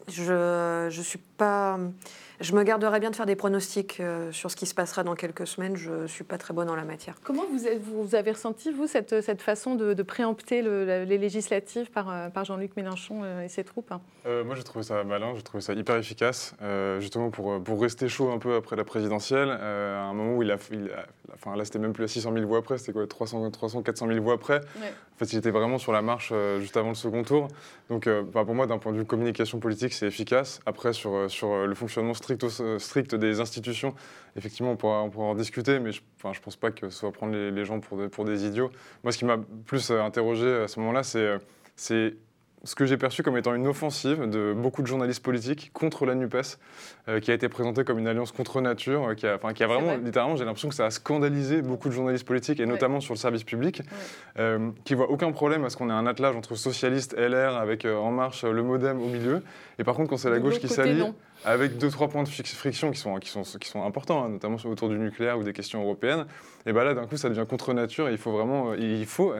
[SPEAKER 2] Je suis pas... Je me garderais bien de faire des pronostics sur ce qui se passera dans quelques semaines. Je ne suis pas très bonne en la matière.
[SPEAKER 1] Comment vous avez ressenti, vous, cette façon de préempter les législatives par Jean-Luc Mélenchon et ses troupes ?
[SPEAKER 3] Moi, j'ai trouvé ça malin, j'ai trouvé ça hyper efficace, justement pour rester chaud un peu après la présidentielle. À un moment où là, c'était même plus à 600 000 voix près, c'était quoi, 400 000 voix près. Ouais. En fait, il était vraiment sur la marche juste avant le second tour. Donc, pour moi, d'un point de vue communication politique, c'est efficace. Après, sur le fonctionnement strict des institutions, effectivement, on pourra en discuter, mais je pense pas que ce soit prendre les gens pour des idiots. Moi, ce qui m'a plus interrogé à ce moment-là, c'est ce que j'ai perçu comme étant une offensive de beaucoup de journalistes politiques contre la NUPES, qui a été présentée comme une alliance contre nature, qui a vraiment, littéralement, j'ai l'impression que ça a scandalisé beaucoup de journalistes politiques, et notamment sur le service public, qui voient aucun problème à ce qu'on ait un attelage entre socialistes, LR, avec En Marche, le MoDem au milieu, et par contre, quand c'est la gauche qui s'allie, avec 2-3 points de friction qui sont importants, hein, notamment autour du nucléaire ou des questions européennes, et là, d'un coup, ça devient contre nature, et il faut vraiment...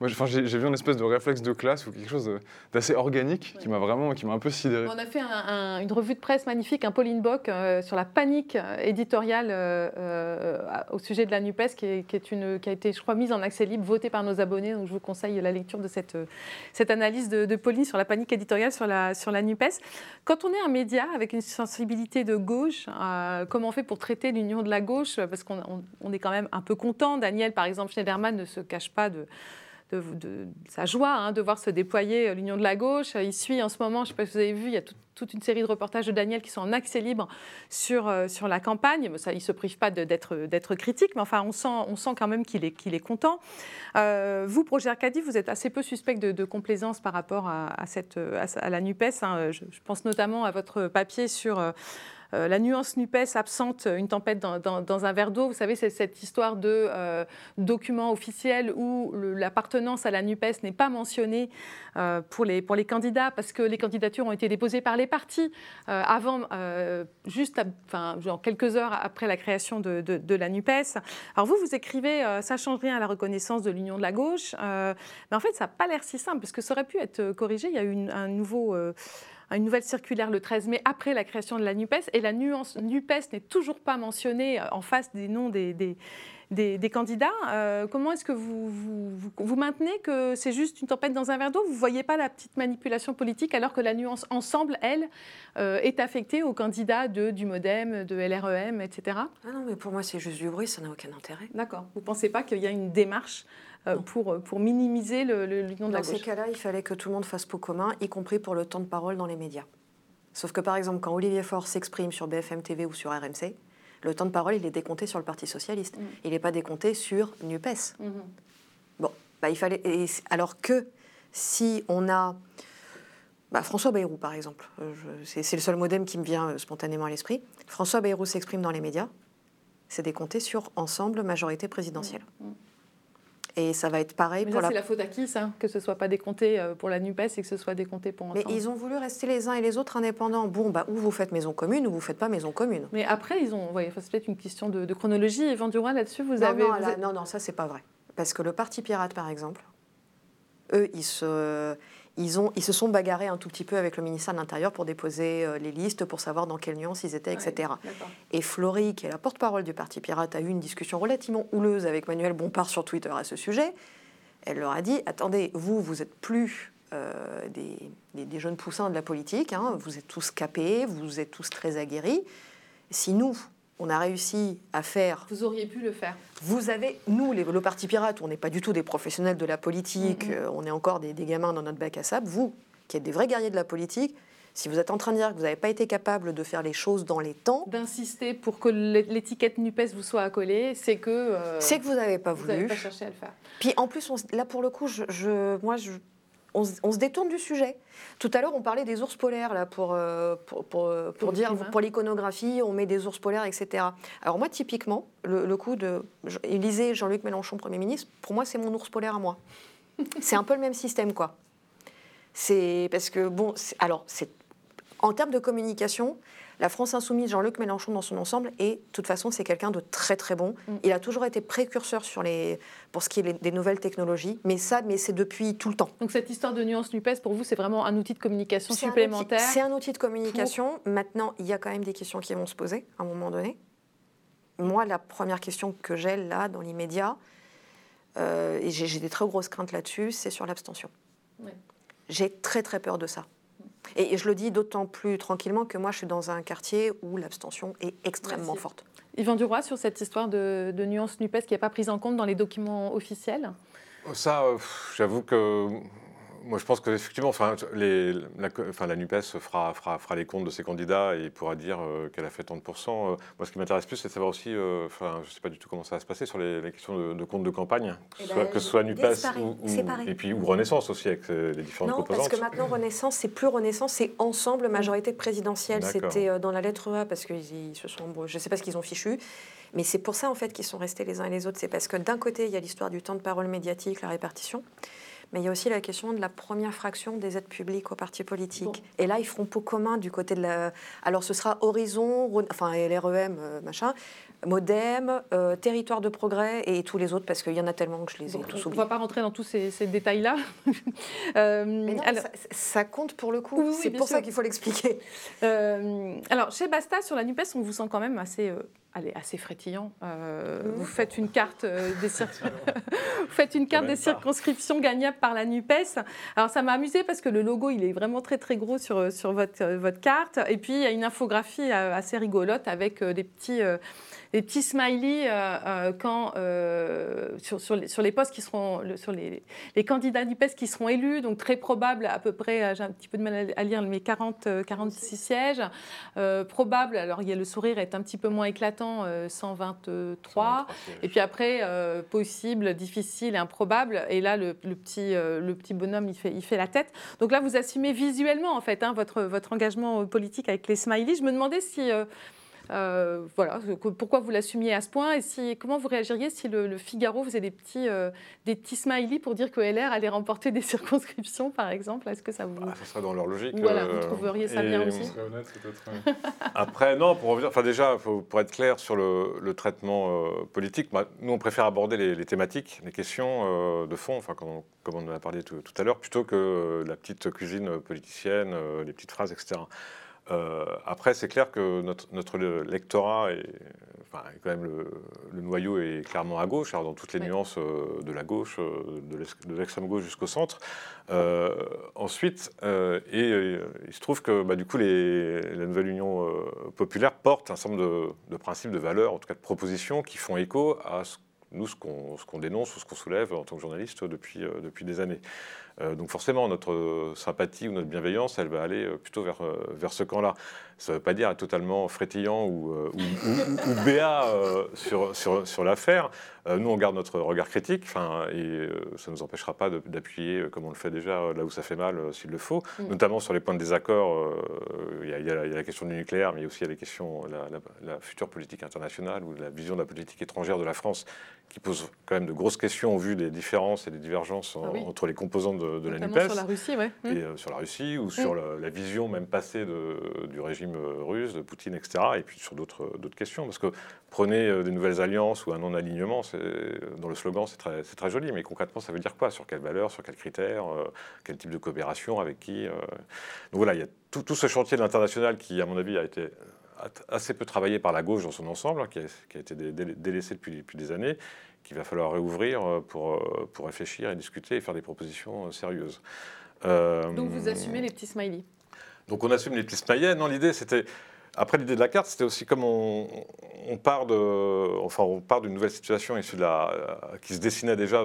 [SPEAKER 3] Moi, j'ai vu une espèce de réflexe de classe ou quelque chose d'assez organique qui m'a un peu sidéré.
[SPEAKER 1] On a fait une revue de presse magnifique, un Pauline Bock, sur la panique éditoriale au sujet de la NUPES, qui a été, je crois, mise en accès libre, votée par nos abonnés. Donc, je vous conseille la lecture de cette analyse de Pauline sur la panique éditoriale sur la NUPES. Quand on est un média avec une sensibilité de gauche, comment on fait pour traiter l'union de la gauche? Parce qu'on est quand même un peu content. Daniel, par exemple, Schneiderman ne se cache pas de sa joie de voir se déployer l'union de la gauche. Il suit en ce moment, je ne sais pas si vous avez vu, il y a toute une série de reportages de Daniel qui sont en accès libre sur la campagne. Ça, il ne se prive pas d'être critique, mais enfin, on sent quand même qu'il est content. Vous, Projet Arcadie, vous êtes assez peu suspect de complaisance par rapport à la NUPES. Je pense notamment à votre papier sur... la nuance NUPES absente, une tempête dans un verre d'eau. Vous savez, c'est cette histoire de document officiel où l'appartenance à la NUPES n'est pas mentionnée pour les candidats, parce que les candidatures ont été déposées par les partis genre quelques heures après la création de la NUPES. Alors vous écrivez « ça ne change rien à la reconnaissance de l'union de la gauche », mais en fait, ça n'a pas l'air si simple, parce que ça aurait pu être corrigé. Il y a eu une nouvelle circulaire le 13 mai après la création de la NUPES, et la nuance NUPES n'est toujours pas mentionnée en face des noms des candidats. Comment est-ce que vous maintenez que c'est juste une tempête dans un verre d'eau? Vous ne voyez pas la petite manipulation politique, alors que la nuance ensemble, elle, est affectée aux candidats du MoDem, de LREM, etc.
[SPEAKER 2] Ah non, mais pour moi, c'est juste du bruit, ça n'a aucun intérêt.
[SPEAKER 1] D'accord. Vous ne pensez pas qu'il y a une démarche pour minimiser l'union de la gauche?
[SPEAKER 2] Dans ces cas-là, il fallait que tout le monde fasse pot commun, y compris pour le temps de parole dans les médias. Sauf que, par exemple, quand Olivier Faure s'exprime sur BFM TV ou sur RMC, le temps de parole, il est décompté sur le Parti Socialiste. Il n'est pas décompté sur NUPES. Bon, il fallait... alors que si on a... François Bayrou, par exemple, c'est le seul MoDem qui me vient spontanément à l'esprit. François Bayrou s'exprime dans les médias, c'est décompté sur Ensemble, majorité présidentielle. Et ça va être pareil
[SPEAKER 1] pour c'est la faute à qui, ça? Que ce ne soit pas décompté pour la NUPES et que ce soit décompté pour Ensemble.
[SPEAKER 2] Mais ils ont voulu rester les uns et les autres indépendants. Bon, ou vous faites maison commune, ou vous ne faites pas maison commune.
[SPEAKER 1] Mais après, c'est peut-être une question de chronologie. Yvan Duroy, là-dessus,
[SPEAKER 2] Non, ça, c'est pas vrai. Parce que le Parti Pirate, par exemple, eux, ils se sont bagarrés un tout petit peu avec le ministère de l'Intérieur pour déposer les listes, pour savoir dans quelle nuance ils étaient, etc. Et Flory, qui est la porte-parole du Parti Pirate, a eu une discussion relativement houleuse avec Manuel Bompard sur Twitter à ce sujet. Elle leur a dit, attendez, vous n'êtes plus des jeunes poussins de la politique, vous êtes tous capés, vous êtes tous très aguerris. Si nous, on a réussi à faire...
[SPEAKER 1] Vous auriez pu le faire.
[SPEAKER 2] Vous avez... Nous, le Parti Pirate, on n'est pas du tout des professionnels de la politique, on est encore des gamins dans notre bac à sable. Vous, qui êtes des vrais guerriers de la politique, si vous êtes en train de dire que vous n'avez pas été capable de faire les choses dans les temps...
[SPEAKER 1] D'insister pour que l'étiquette NUPES vous soit accolée, c'est que...
[SPEAKER 2] c'est que vous n'avez pas voulu.
[SPEAKER 1] Vous n'avez pas cherché à le faire.
[SPEAKER 2] Puis en plus, là, pour le coup, on se détourne du sujet. Tout à l'heure, on parlait des ours polaires, là, pour dire, pour l'iconographie, on met des ours polaires, etc. Alors moi, typiquement, le coup de Élysée, Jean-Luc Mélenchon, Premier ministre, pour moi, c'est mon ours polaire à moi. C'est un peu le même système, quoi. C'est parce que, en termes de communication, la France insoumise, Jean-Luc Mélenchon dans son ensemble, et de toute façon, c'est quelqu'un de très très bon. Il a toujours été précurseur pour ce qui est des nouvelles technologies, mais c'est depuis tout le temps.
[SPEAKER 1] Donc cette histoire de nuance NUPES, pour vous, c'est vraiment un outil de communication supplémentaire?
[SPEAKER 2] C'est un outil de communication. Maintenant, il y a quand même des questions qui vont se poser à un moment donné. Moi, la première question que j'ai là, dans l'immédiat, et j'ai des très grosses craintes là-dessus, c'est sur l'abstention. Ouais. J'ai très très peur de ça. Et je le dis d'autant plus tranquillement que moi, je suis dans un quartier où l'abstention est extrêmement forte.
[SPEAKER 1] Yvan Duroy, sur cette histoire de nuance NUPES qui n'est pas prise en compte dans les documents officiels?
[SPEAKER 4] Ça, j'avoue que... Moi, je pense qu'effectivement, la NUPES fera les comptes de ses candidats et pourra dire qu'elle a fait tant de pourcents. Moi, ce qui m'intéresse plus, c'est de savoir aussi, je ne sais pas du tout comment ça va se passer sur les questions de comptes de campagne, que ce soit NUPES ou Renaissance aussi, avec les différentes composantes.
[SPEAKER 2] Non, parce que maintenant, Renaissance, c'est plus Renaissance, c'est Ensemble, majorité présidentielle. C'était dans la lettre A, parce qu'ils se sont... je ne sais pas ce qu'ils ont fichu. Mais c'est pour ça, en fait, qu'ils sont restés les uns et les autres. C'est parce que d'un côté, il y a l'histoire du temps de parole médiatique, la répartition. Mais il y a aussi la question de la première fraction des aides publiques aux partis politiques. Bon. Et là, ils feront pot commun du côté de la... Alors, ce sera Horizon, LREM, machin. Modem, Territoire de progrès et tous les autres, parce qu'il y en a tellement que je les ai tous oubliés.
[SPEAKER 1] On ne va pas rentrer dans tous ces détails-là.
[SPEAKER 2] Mais non, alors, ça compte pour le coup, c'est pour ça qu'il faut l'expliquer.
[SPEAKER 1] Alors, chez Basta, sur la NUPES, on vous sent quand même assez frétillant. Vous faites une carte des circonscriptions gagnables par la NUPES. Alors, ça m'a amusé parce que le logo, il est vraiment très, très gros sur votre carte. Et puis, il y a une infographie assez rigolote avec des petits smileys sur les postes qui seront, sur les candidats NUPES qui seront élus. Donc, très probable, à peu près, j'ai un petit peu de mal à lire, mais 46 sièges. Probable, alors le sourire est un petit peu moins éclatant, 123. Et puis après, possible, difficile et improbable. Et là, le petit bonhomme, il fait la tête. Donc là, vous assumez visuellement, en fait, votre engagement politique avec les smileys. Je me demandais si... pourquoi vous l'assumiez à ce point et comment vous réagiriez si le Figaro faisait des petits smileys pour dire que LR allait remporter des circonscriptions, par exemple. Est-ce que ça vous...
[SPEAKER 4] ça serait dans leur logique.
[SPEAKER 1] Voilà, vous trouveriez ça bien aussi.
[SPEAKER 3] Serait honnête, peut-être.
[SPEAKER 4] Après, non, pour revenir, déjà, pour être clair sur le traitement politique, nous, on préfère aborder les thématiques, les questions de fond, comme on en a parlé tout à l'heure, plutôt que la petite cuisine politicienne, les petites phrases, etc. Après, c'est clair que notre lectorat est quand même le noyau est clairement à gauche, alors dans toutes les nuances de la gauche, de l'extrême gauche jusqu'au centre. Ensuite, il se trouve que du coup, la nouvelle Union populaire porte un certain nombre de principes, de valeurs, en tout cas de propositions, qui font écho à ce qu'on dénonce ou ce qu'on soulève en tant que journaliste depuis des années. Donc forcément, notre sympathie ou notre bienveillance, elle va aller plutôt vers ce camp-là. Ça ne veut pas dire être totalement frétillant ou béat sur l'affaire. Nous, on garde notre regard critique, et ça ne nous empêchera pas d'appuyer, comme on le fait déjà, là où ça fait mal, s'il le faut, notamment sur les points de désaccord. Il y a la question du nucléaire, mais aussi il y a les questions, la future politique internationale ou la vision de la politique étrangère de la France, qui pose quand même de grosses questions au vu des différences et des divergences entre les composantes de la NUPES.
[SPEAKER 1] Sur la Russie,
[SPEAKER 4] et sur la Russie, ou sur la vision même passée du régime russe, de Poutine, etc. Et puis sur d'autres questions. Parce que prenez des nouvelles alliances ou un non-alignement, dans le slogan, c'est très joli, mais concrètement, ça veut dire quoi? Sur quelles valeurs, sur quels critères, quel type de coopération, avec qui Donc voilà, il y a tout ce chantier de l'international qui, à mon avis, a été assez peu travaillé par la gauche dans son ensemble, qui a été délaissé depuis des années, qu'il va falloir réouvrir pour réfléchir et discuter et faire des propositions sérieuses.
[SPEAKER 1] Donc vous assumez les petits smileys.
[SPEAKER 4] Donc on assume les petits smileys. Non, l'idée c'était... Après, l'idée de la carte, c'était aussi comme on part d'une nouvelle situation issue qui se dessinait déjà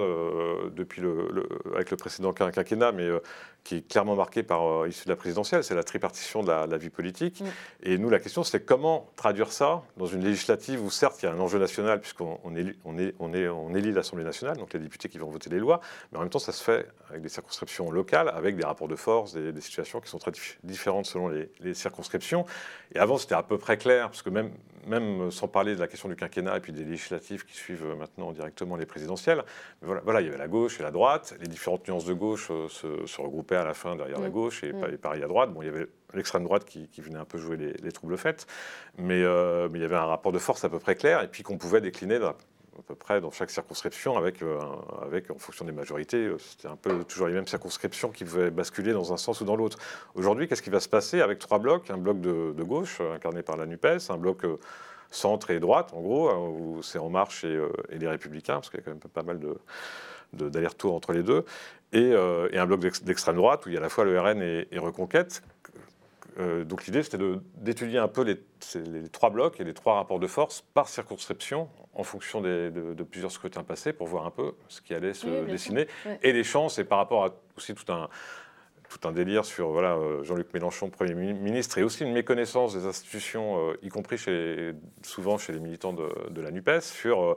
[SPEAKER 4] avec le précédent quinquennat, mais qui est clairement marquée par issue de la présidentielle, c'est la tripartition de la vie politique. Et nous, la question, c'est comment traduire ça dans une législative où, certes, il y a un enjeu national, puisqu'on élit l'Assemblée nationale, donc les députés qui vont voter les lois, mais en même temps, ça se fait avec des circonscriptions locales, avec des rapports de force, des situations qui sont très différentes selon les circonscriptions. Et avant, c'était à peu près clair, parce que même sans parler de la question du quinquennat et puis des législatives qui suivent maintenant directement les présidentielles, mais voilà, il y avait la gauche et la droite, les différentes nuances de gauche se regroupaient à la fin derrière la gauche et pareil à droite. Bon, il y avait l'extrême droite qui venait un peu jouer les troubles faits, mais il y avait un rapport de force à peu près clair et puis qu'on pouvait décliner à peu près dans chaque circonscription avec en fonction des majorités, c'était un peu toujours les mêmes circonscriptions qui pouvaient basculer dans un sens ou dans l'autre. Aujourd'hui, qu'est-ce qui va se passer avec trois blocs? Un bloc de gauche, incarné par la NUPES, un bloc centre et droite, en gros, où c'est En Marche et les Républicains, parce qu'il y a quand même pas mal d'allers-retours entre les deux, et un bloc d'extrême droite, où il y a à la fois le RN et Reconquête. Donc l'idée, c'était d'étudier un peu les trois blocs et les trois rapports de force par circonscription, en fonction de plusieurs scrutins passés, pour voir un peu ce qui allait se dessiner, et les chances, et par rapport à aussi tout un délire sur Jean-Luc Mélenchon, Premier ministre, et aussi une méconnaissance des institutions, y compris souvent chez les militants de la NUPES, sur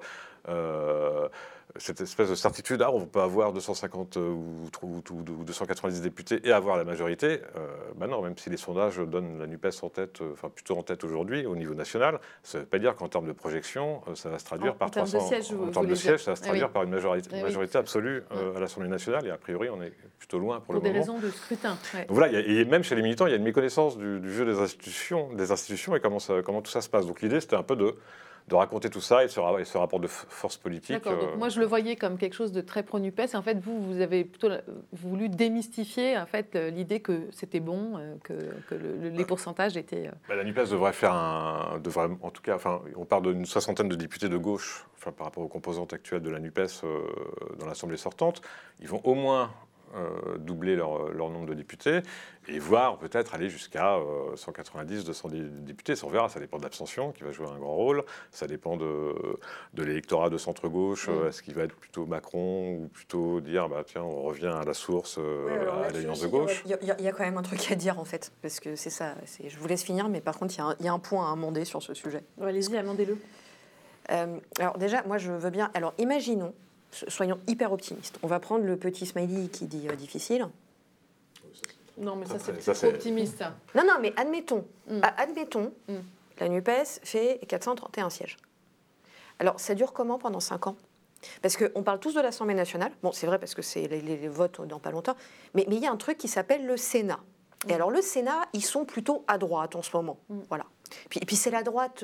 [SPEAKER 4] cette espèce de certitude, on peut avoir 250 ou 290 députés et avoir la majorité. Non, même si les sondages donnent la NUPES plutôt en tête aujourd'hui au niveau national, ça ne veut pas dire qu'en termes de projection, ça va se traduire par 300. En termes de sièges, ça va se traduire par une majorité absolue à l'Assemblée nationale. Et a priori, on est plutôt loin pour le moment.
[SPEAKER 1] Pour des raisons de scrutin.
[SPEAKER 4] Donc voilà, et même chez les militants, il y a une méconnaissance du jeu des institutions et comment tout ça se passe. Donc l'idée, c'était un peu raconter tout ça et ce rapport de force politique.
[SPEAKER 1] D'accord, donc moi je le voyais comme quelque chose de très pro-NUPES. En fait, vous avez plutôt voulu démystifier en fait, l'idée que c'était bon, que les pourcentages étaient...
[SPEAKER 4] La NUPES devrait faire en tout cas, enfin, on parle d'une 60aine de députés de gauche, enfin, par rapport aux composantes actuelles de la NUPES dans l'Assemblée sortante. Ils vont au moins doubler leur nombre de députés et voire peut-être aller jusqu'à 190, 200 députés. Ça, on verra, ça dépend de l'abstention qui va jouer un grand rôle, ça dépend de l'électorat de centre-gauche, est-ce qu'il va être plutôt Macron ou plutôt dire tiens, on revient à la source, à l'alliance de gauche.
[SPEAKER 2] Il y a quand même un truc à dire en fait, parce que c'est ça, je vous laisse finir, mais par contre il y a un point à amender sur ce sujet.
[SPEAKER 1] Allez-y, amendez-le.
[SPEAKER 2] Alors déjà, moi je veux bien, alors imaginons, soyons hyper optimistes. On va prendre le petit smiley qui dit difficile.
[SPEAKER 1] Non, mais ça c'est trop optimiste.
[SPEAKER 2] Non, mais admettons, la NUPES fait 431 sièges. Alors, ça dure comment pendant 5 ans? Parce qu'on parle tous de l'Assemblée nationale. Bon, c'est vrai parce que c'est les votes dans pas longtemps. Mais il y a un truc qui s'appelle le Sénat. Et alors, le Sénat, ils sont plutôt à droite en ce moment. Voilà. Puis c'est la droite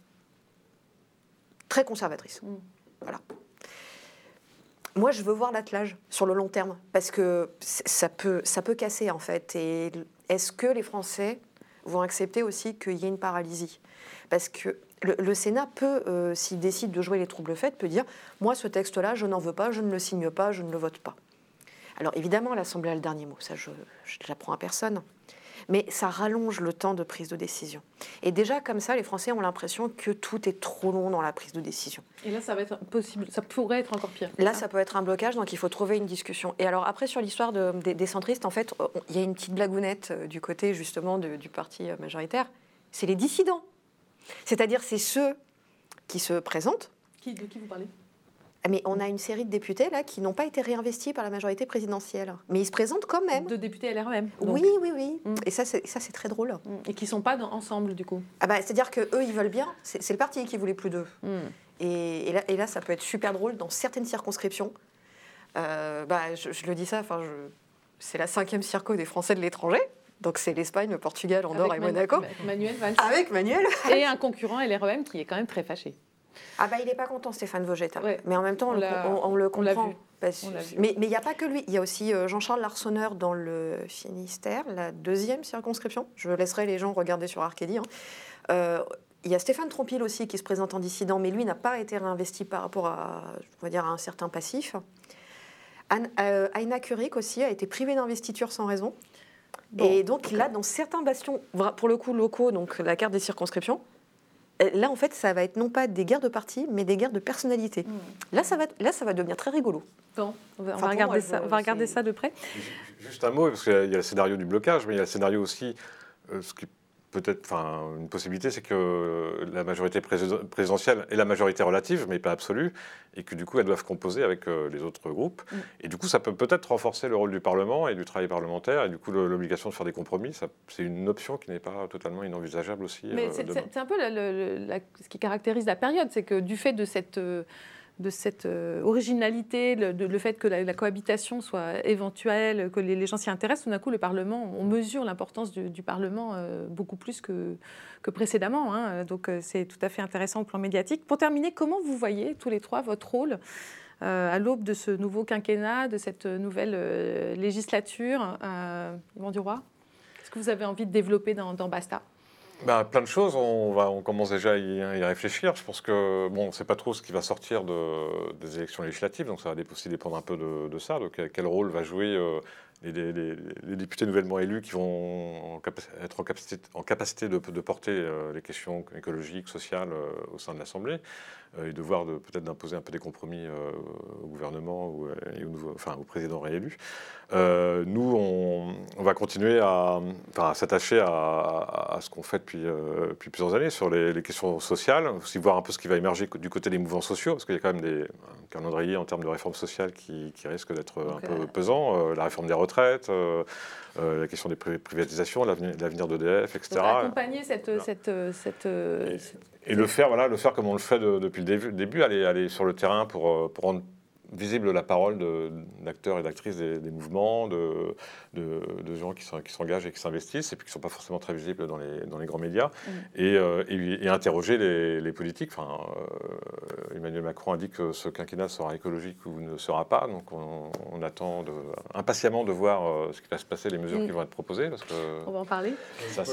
[SPEAKER 2] très conservatrice. Voilà. Moi, je veux voir l'attelage sur le long terme, parce que ça peut casser, en fait. Et est-ce que les Français vont accepter aussi qu'il y ait une paralysie? Parce que le Sénat peut, s'il décide de jouer les troubles faits, peut dire « Moi, ce texte-là, je n'en veux pas, je ne le signe pas, je ne le vote pas ». Alors, évidemment, l'Assemblée a le dernier mot, ça, je l'apprends à personne. Mais ça rallonge le temps de prise de décision. Et déjà, comme ça, les Français ont l'impression que tout est trop long dans la prise de décision.
[SPEAKER 1] Et là, ça va être possible, ça pourrait être encore pire.
[SPEAKER 2] Là, ça peut être un blocage, donc il faut trouver une discussion. Et alors, après, sur l'histoire des centristes, en fait, il y a une petite blagounette du côté, justement, du parti majoritaire. C'est les dissidents. C'est-à-dire, c'est ceux qui se présentent.
[SPEAKER 1] De qui vous parlez ?
[SPEAKER 2] Mais on a une série de députés là qui n'ont pas été réinvestis par la majorité présidentielle. Mais ils se présentent quand même.
[SPEAKER 1] De députés LREM.
[SPEAKER 2] Oui. Et ça, c'est très drôle.
[SPEAKER 1] Et qui ne sont pas ensemble, du coup.
[SPEAKER 2] C'est-à-dire qu'eux, ils veulent bien. C'est le parti qui voulait plus d'eux. Et là, ça peut être super drôle dans certaines circonscriptions. Je le dis ça, c'est la 5e circo des Français de l'étranger. Donc c'est l'Espagne, le Portugal, Andorre et Monaco.
[SPEAKER 1] Avec Manuel Valls.
[SPEAKER 2] Avec Manuel.
[SPEAKER 1] Et un concurrent LREM qui est quand même très fâché.
[SPEAKER 2] Il n'est pas content, Stéphane Vogetta.
[SPEAKER 1] Ouais.
[SPEAKER 2] Mais en même temps, on le comprend.
[SPEAKER 1] On l'a vu.
[SPEAKER 2] Mais il n'y a pas que lui. Il y a aussi Jean-Charles Larsonneur dans le Finistère, la 2e circonscription. Je laisserai les gens regarder sur Arcadie. Il y a Stéphane Trompil aussi qui se présente en dissident, mais lui n'a pas été réinvesti par rapport à un certain passif. Aina Curik aussi a été privée d'investiture sans raison. Bon, et donc là, dans certains bastions, pour le coup locaux, donc la carte des circonscriptions, là, en fait, ça va être non pas des guerres de partis, mais des guerres de personnalités. Là, ça va devenir très rigolo.
[SPEAKER 1] Bon, on va regarder ça de près.
[SPEAKER 4] Juste un mot, parce qu'il y a le scénario du blocage, mais il y a le scénario aussi, ce qui peut-être, une possibilité, c'est que la majorité présidentielle est la majorité relative, mais pas absolue, et que du coup, elles doivent composer avec les autres groupes. Et du coup, ça peut peut-être renforcer le rôle du Parlement et du travail parlementaire, et du coup, l'obligation de faire des compromis, c'est une option qui n'est pas totalement inenvisageable aussi.
[SPEAKER 1] Mais c'est un peu ce qui caractérise la période, c'est que du fait de cette originalité, le fait que la cohabitation soit éventuelle, que les gens s'y intéressent, tout d'un coup, le Parlement, on mesure l'importance du Parlement beaucoup plus que précédemment. Donc, c'est tout à fait intéressant au plan médiatique. Pour terminer, comment vous voyez, tous les trois, votre rôle à l'aube de ce nouveau quinquennat, de cette nouvelle législature, Yvan Duroy? Qu'est-ce que vous avez envie de développer dans Basta?
[SPEAKER 4] Plein de choses, on commence déjà à y réfléchir. Je pense que, on ne sait pas trop ce qui va sortir des élections législatives, donc ça va aussi dépendre un peu de ça. Donc, quel rôle va jouer les députés nouvellement élus qui vont être en capacité de porter les questions écologiques, sociales au sein de l'Assemblée, et devoir peut-être d'imposer un peu des compromis au gouvernement et au président réélu. Nous, on va continuer à s'attacher à ce qu'on fait depuis plusieurs années sur les questions sociales, aussi voir un peu ce qui va émerger du côté des mouvements sociaux, parce qu'il y a quand même des calendriers en termes de réformes sociales qui risquent d'être un peu pesants, la réforme des retraites, la question des privatisations, l'avenir d'EDF, etc.
[SPEAKER 1] Donc accompagner
[SPEAKER 4] et le faire comme on le fait depuis le début, aller sur le terrain pour rendre visible la parole d'acteurs et d'actrices des mouvements, de gens qui s'engagent et qui s'investissent, et puis qui ne sont pas forcément très visibles dans les grands médias, et interroger les politiques. Enfin, Emmanuel Macron a dit que ce quinquennat sera écologique ou ne sera pas, donc on attend impatiemment de voir ce qui va se passer, les mesures qui vont être proposées. Parce que
[SPEAKER 1] on va en parler.
[SPEAKER 4] Ça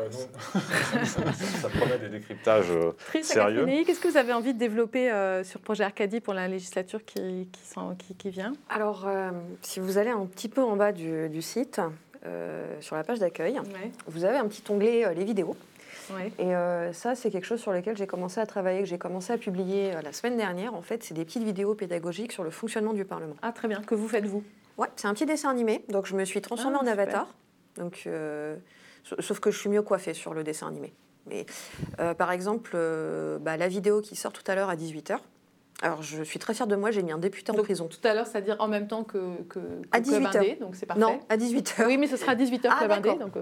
[SPEAKER 4] promet des décryptages sérieux.
[SPEAKER 1] Qu'est-ce que vous avez envie de développer sur le projet Arcadie pour la législature qui vient?
[SPEAKER 2] Alors, si vous allez un petit peu en bas du site, sur la page d'accueil, vous avez un petit onglet les vidéos. Ouais. Et ça, c'est quelque chose sur lequel j'ai commencé à travailler, que j'ai commencé à publier la semaine dernière. En fait, c'est des petites vidéos pédagogiques sur le fonctionnement du Parlement.
[SPEAKER 1] Ah, très bien. Que vous faites-vous?
[SPEAKER 2] Ouais, c'est un petit dessin animé. Donc, je me suis transformée en avatar. Donc, sauf que je suis mieux coiffée sur le dessin animé. Mais, par exemple, la vidéo qui sort tout à l'heure à 18h. Alors, je suis très fière de moi, j'ai mis un député en prison.
[SPEAKER 1] Tout à l'heure, c'est-à-dire en même temps que
[SPEAKER 2] à 18h.
[SPEAKER 1] Donc c'est parfait.
[SPEAKER 2] Non, à 18h.
[SPEAKER 1] Oui, mais ce sera à 18h Club Indé. Donc,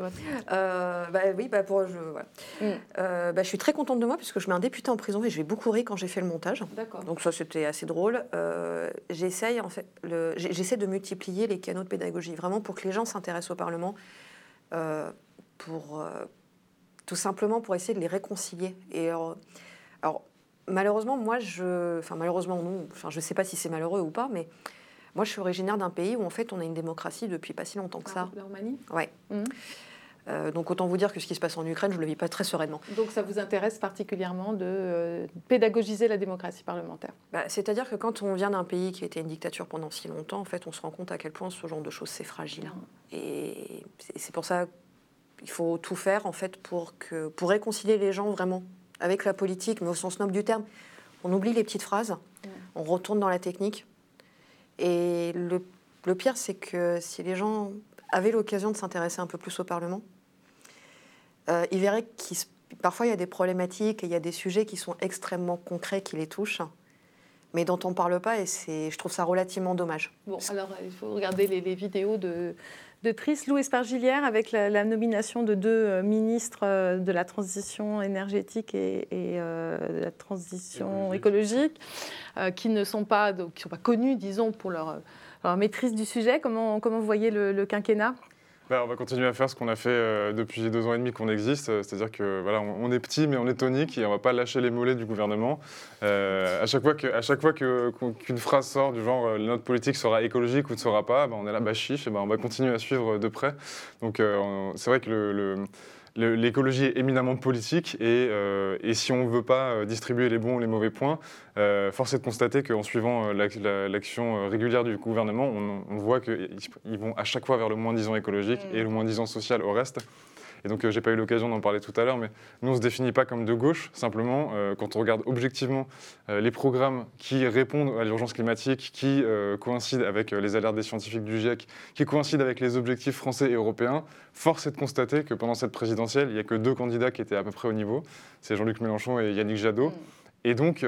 [SPEAKER 2] je suis très contente de moi puisque je mets un député en prison et je vais beaucoup rire quand j'ai fait le montage.
[SPEAKER 1] D'accord.
[SPEAKER 2] Donc ça, c'était assez drôle. J'essaie de multiplier les canaux de pédagogie, vraiment pour que les gens s'intéressent au Parlement, tout simplement pour essayer de les réconcilier. Et alors malheureusement, malheureusement non, je ne sais pas si c'est malheureux ou pas, mais moi je suis originaire d'un pays où en fait on a une démocratie depuis pas si longtemps que ça.
[SPEAKER 1] La Roumanie ?
[SPEAKER 2] Ouais. Donc autant vous dire que ce qui se passe en Ukraine, je ne le vis pas très sereinement.
[SPEAKER 1] Donc ça vous intéresse particulièrement de pédagogiser la démocratie parlementaire?
[SPEAKER 2] C'est-à-dire que quand on vient d'un pays qui a été une dictature pendant si longtemps, en fait on se rend compte à quel point ce genre de choses c'est fragile. Et c'est pour ça qu'il faut tout faire en fait pour réconcilier les gens vraiment avec la politique, mais au sens noble du terme. On oublie les petites phrases, on retourne dans la technique. Et le pire, c'est que si les gens avaient l'occasion de s'intéresser un peu plus au Parlement, ils verraient que parfois il y a des problématiques et il y a des sujets qui sont extrêmement concrets, qui les touchent, mais dont on ne parle pas, et je trouve ça relativement dommage.
[SPEAKER 1] Bon, alors il faut regarder les vidéos de Tris. Lou Espargilière, avec la nomination de 2 ministres de la transition énergétique et de la transition écologique, qui ne sont pas connus, disons, pour leur maîtrise du sujet. Comment vous voyez le quinquennat ?
[SPEAKER 3] On va continuer à faire ce qu'on a fait depuis 2 ans et demi qu'on existe, c'est-à-dire que voilà, on est petit mais on est tonique et on ne va pas lâcher les mollets du gouvernement. À chaque fois qu'une phrase sort du genre notre politique sera écologique ou ne sera pas, on est là, chiche, et on va continuer à suivre de près. Donc c'est vrai que l'écologie est éminemment politique et si on ne veut pas distribuer les bons ou les mauvais points, force est de constater qu'en suivant l'action régulière du gouvernement, on voit qu'ils vont à chaque fois vers le moins-disant écologique et le moins-disant social au reste. Et donc, j'ai pas eu l'occasion d'en parler tout à l'heure, mais nous, on ne se définit pas comme de gauche. Simplement, quand on regarde objectivement les programmes qui répondent à l'urgence climatique, qui coïncident avec les alertes des scientifiques du GIEC, qui coïncident avec les objectifs français et européens, force est de constater que pendant cette présidentielle, il n'y a que 2 candidats qui étaient à peu près au niveau. C'est Jean-Luc Mélenchon et Yannick Jadot. Et donc,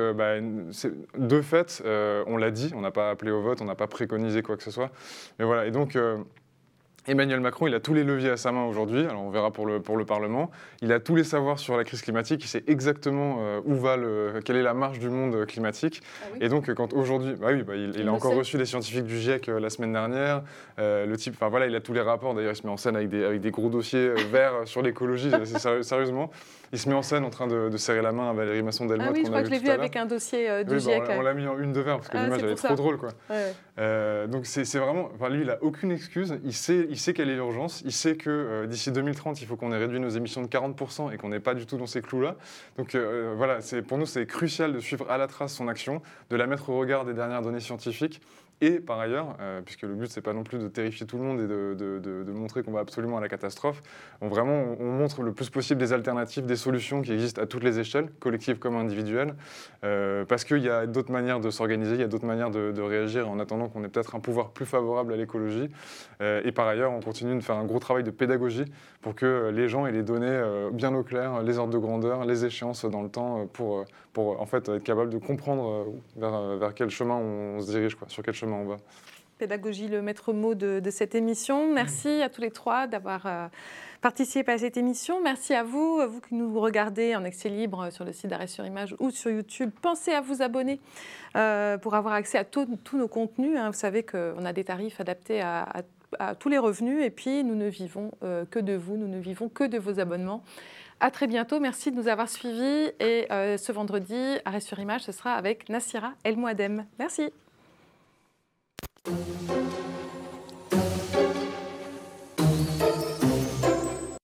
[SPEAKER 3] de fait, on l'a dit, on n'a pas appelé au vote, on n'a pas préconisé quoi que ce soit. Mais voilà, et donc... Emmanuel Macron, il a tous les leviers à sa main aujourd'hui, alors on verra pour le Parlement. Il a tous les savoirs sur la crise climatique, il sait exactement quelle est la marge du monde climatique. Ah oui. Et donc, quand aujourd'hui, il a encore reçu les scientifiques du GIEC la semaine dernière. Il a tous les rapports, d'ailleurs il se met en scène avec des gros dossiers verts sur l'écologie, sérieusement. Il se met en scène en train de serrer la main à Valérie Masson-Delmotte.
[SPEAKER 1] Ah oui, je crois que je l'ai vu avec un dossier du GIEC.
[SPEAKER 3] On l'a mis en une de vert parce que l'image elle est trop drôle. Donc c'est vraiment... lui, il n'a aucune excuse. Il sait quelle est l'urgence. Il sait que d'ici 2030, il faut qu'on ait réduit nos émissions de 40% et qu'on n'est pas du tout dans ces clous-là. Donc pour nous, c'est crucial de suivre à la trace son action, de la mettre au regard des dernières données scientifiques. Et par ailleurs, puisque le but, c'est pas non plus de terrifier tout le monde et de montrer qu'on va absolument à la catastrophe, on montre le plus possible des alternatives, des solutions qui existent à toutes les échelles, collectives comme individuelles, parce qu'il y a d'autres manières de s'organiser, il y a d'autres manières de réagir en attendant qu'on ait peut-être un pouvoir plus favorable à l'écologie. Et par ailleurs, on continue de faire un gros travail de pédagogie pour que les gens aient les données bien au clair, les ordres de grandeur, les échéances dans le temps, pour en fait être capable de comprendre vers quel chemin on se dirige, sur quel chemin on va.
[SPEAKER 1] pédagogie, le maître mot de cette émission. Merci à tous les trois d'avoir participé à cette émission. Merci à vous, vous qui nous regardez en accès libre sur le site d'Arrêt sur Image ou sur YouTube. Pensez à vous abonner pour avoir accès à tous nos contenus. Vous savez qu'on a des tarifs adaptés à tous les revenus. Et puis, nous ne vivons que de vous, nous ne vivons que de vos abonnements. À très bientôt. Merci de nous avoir suivis. Et ce vendredi, Arrêt sur Image, ce sera avec Nassira El Mouadem. Merci.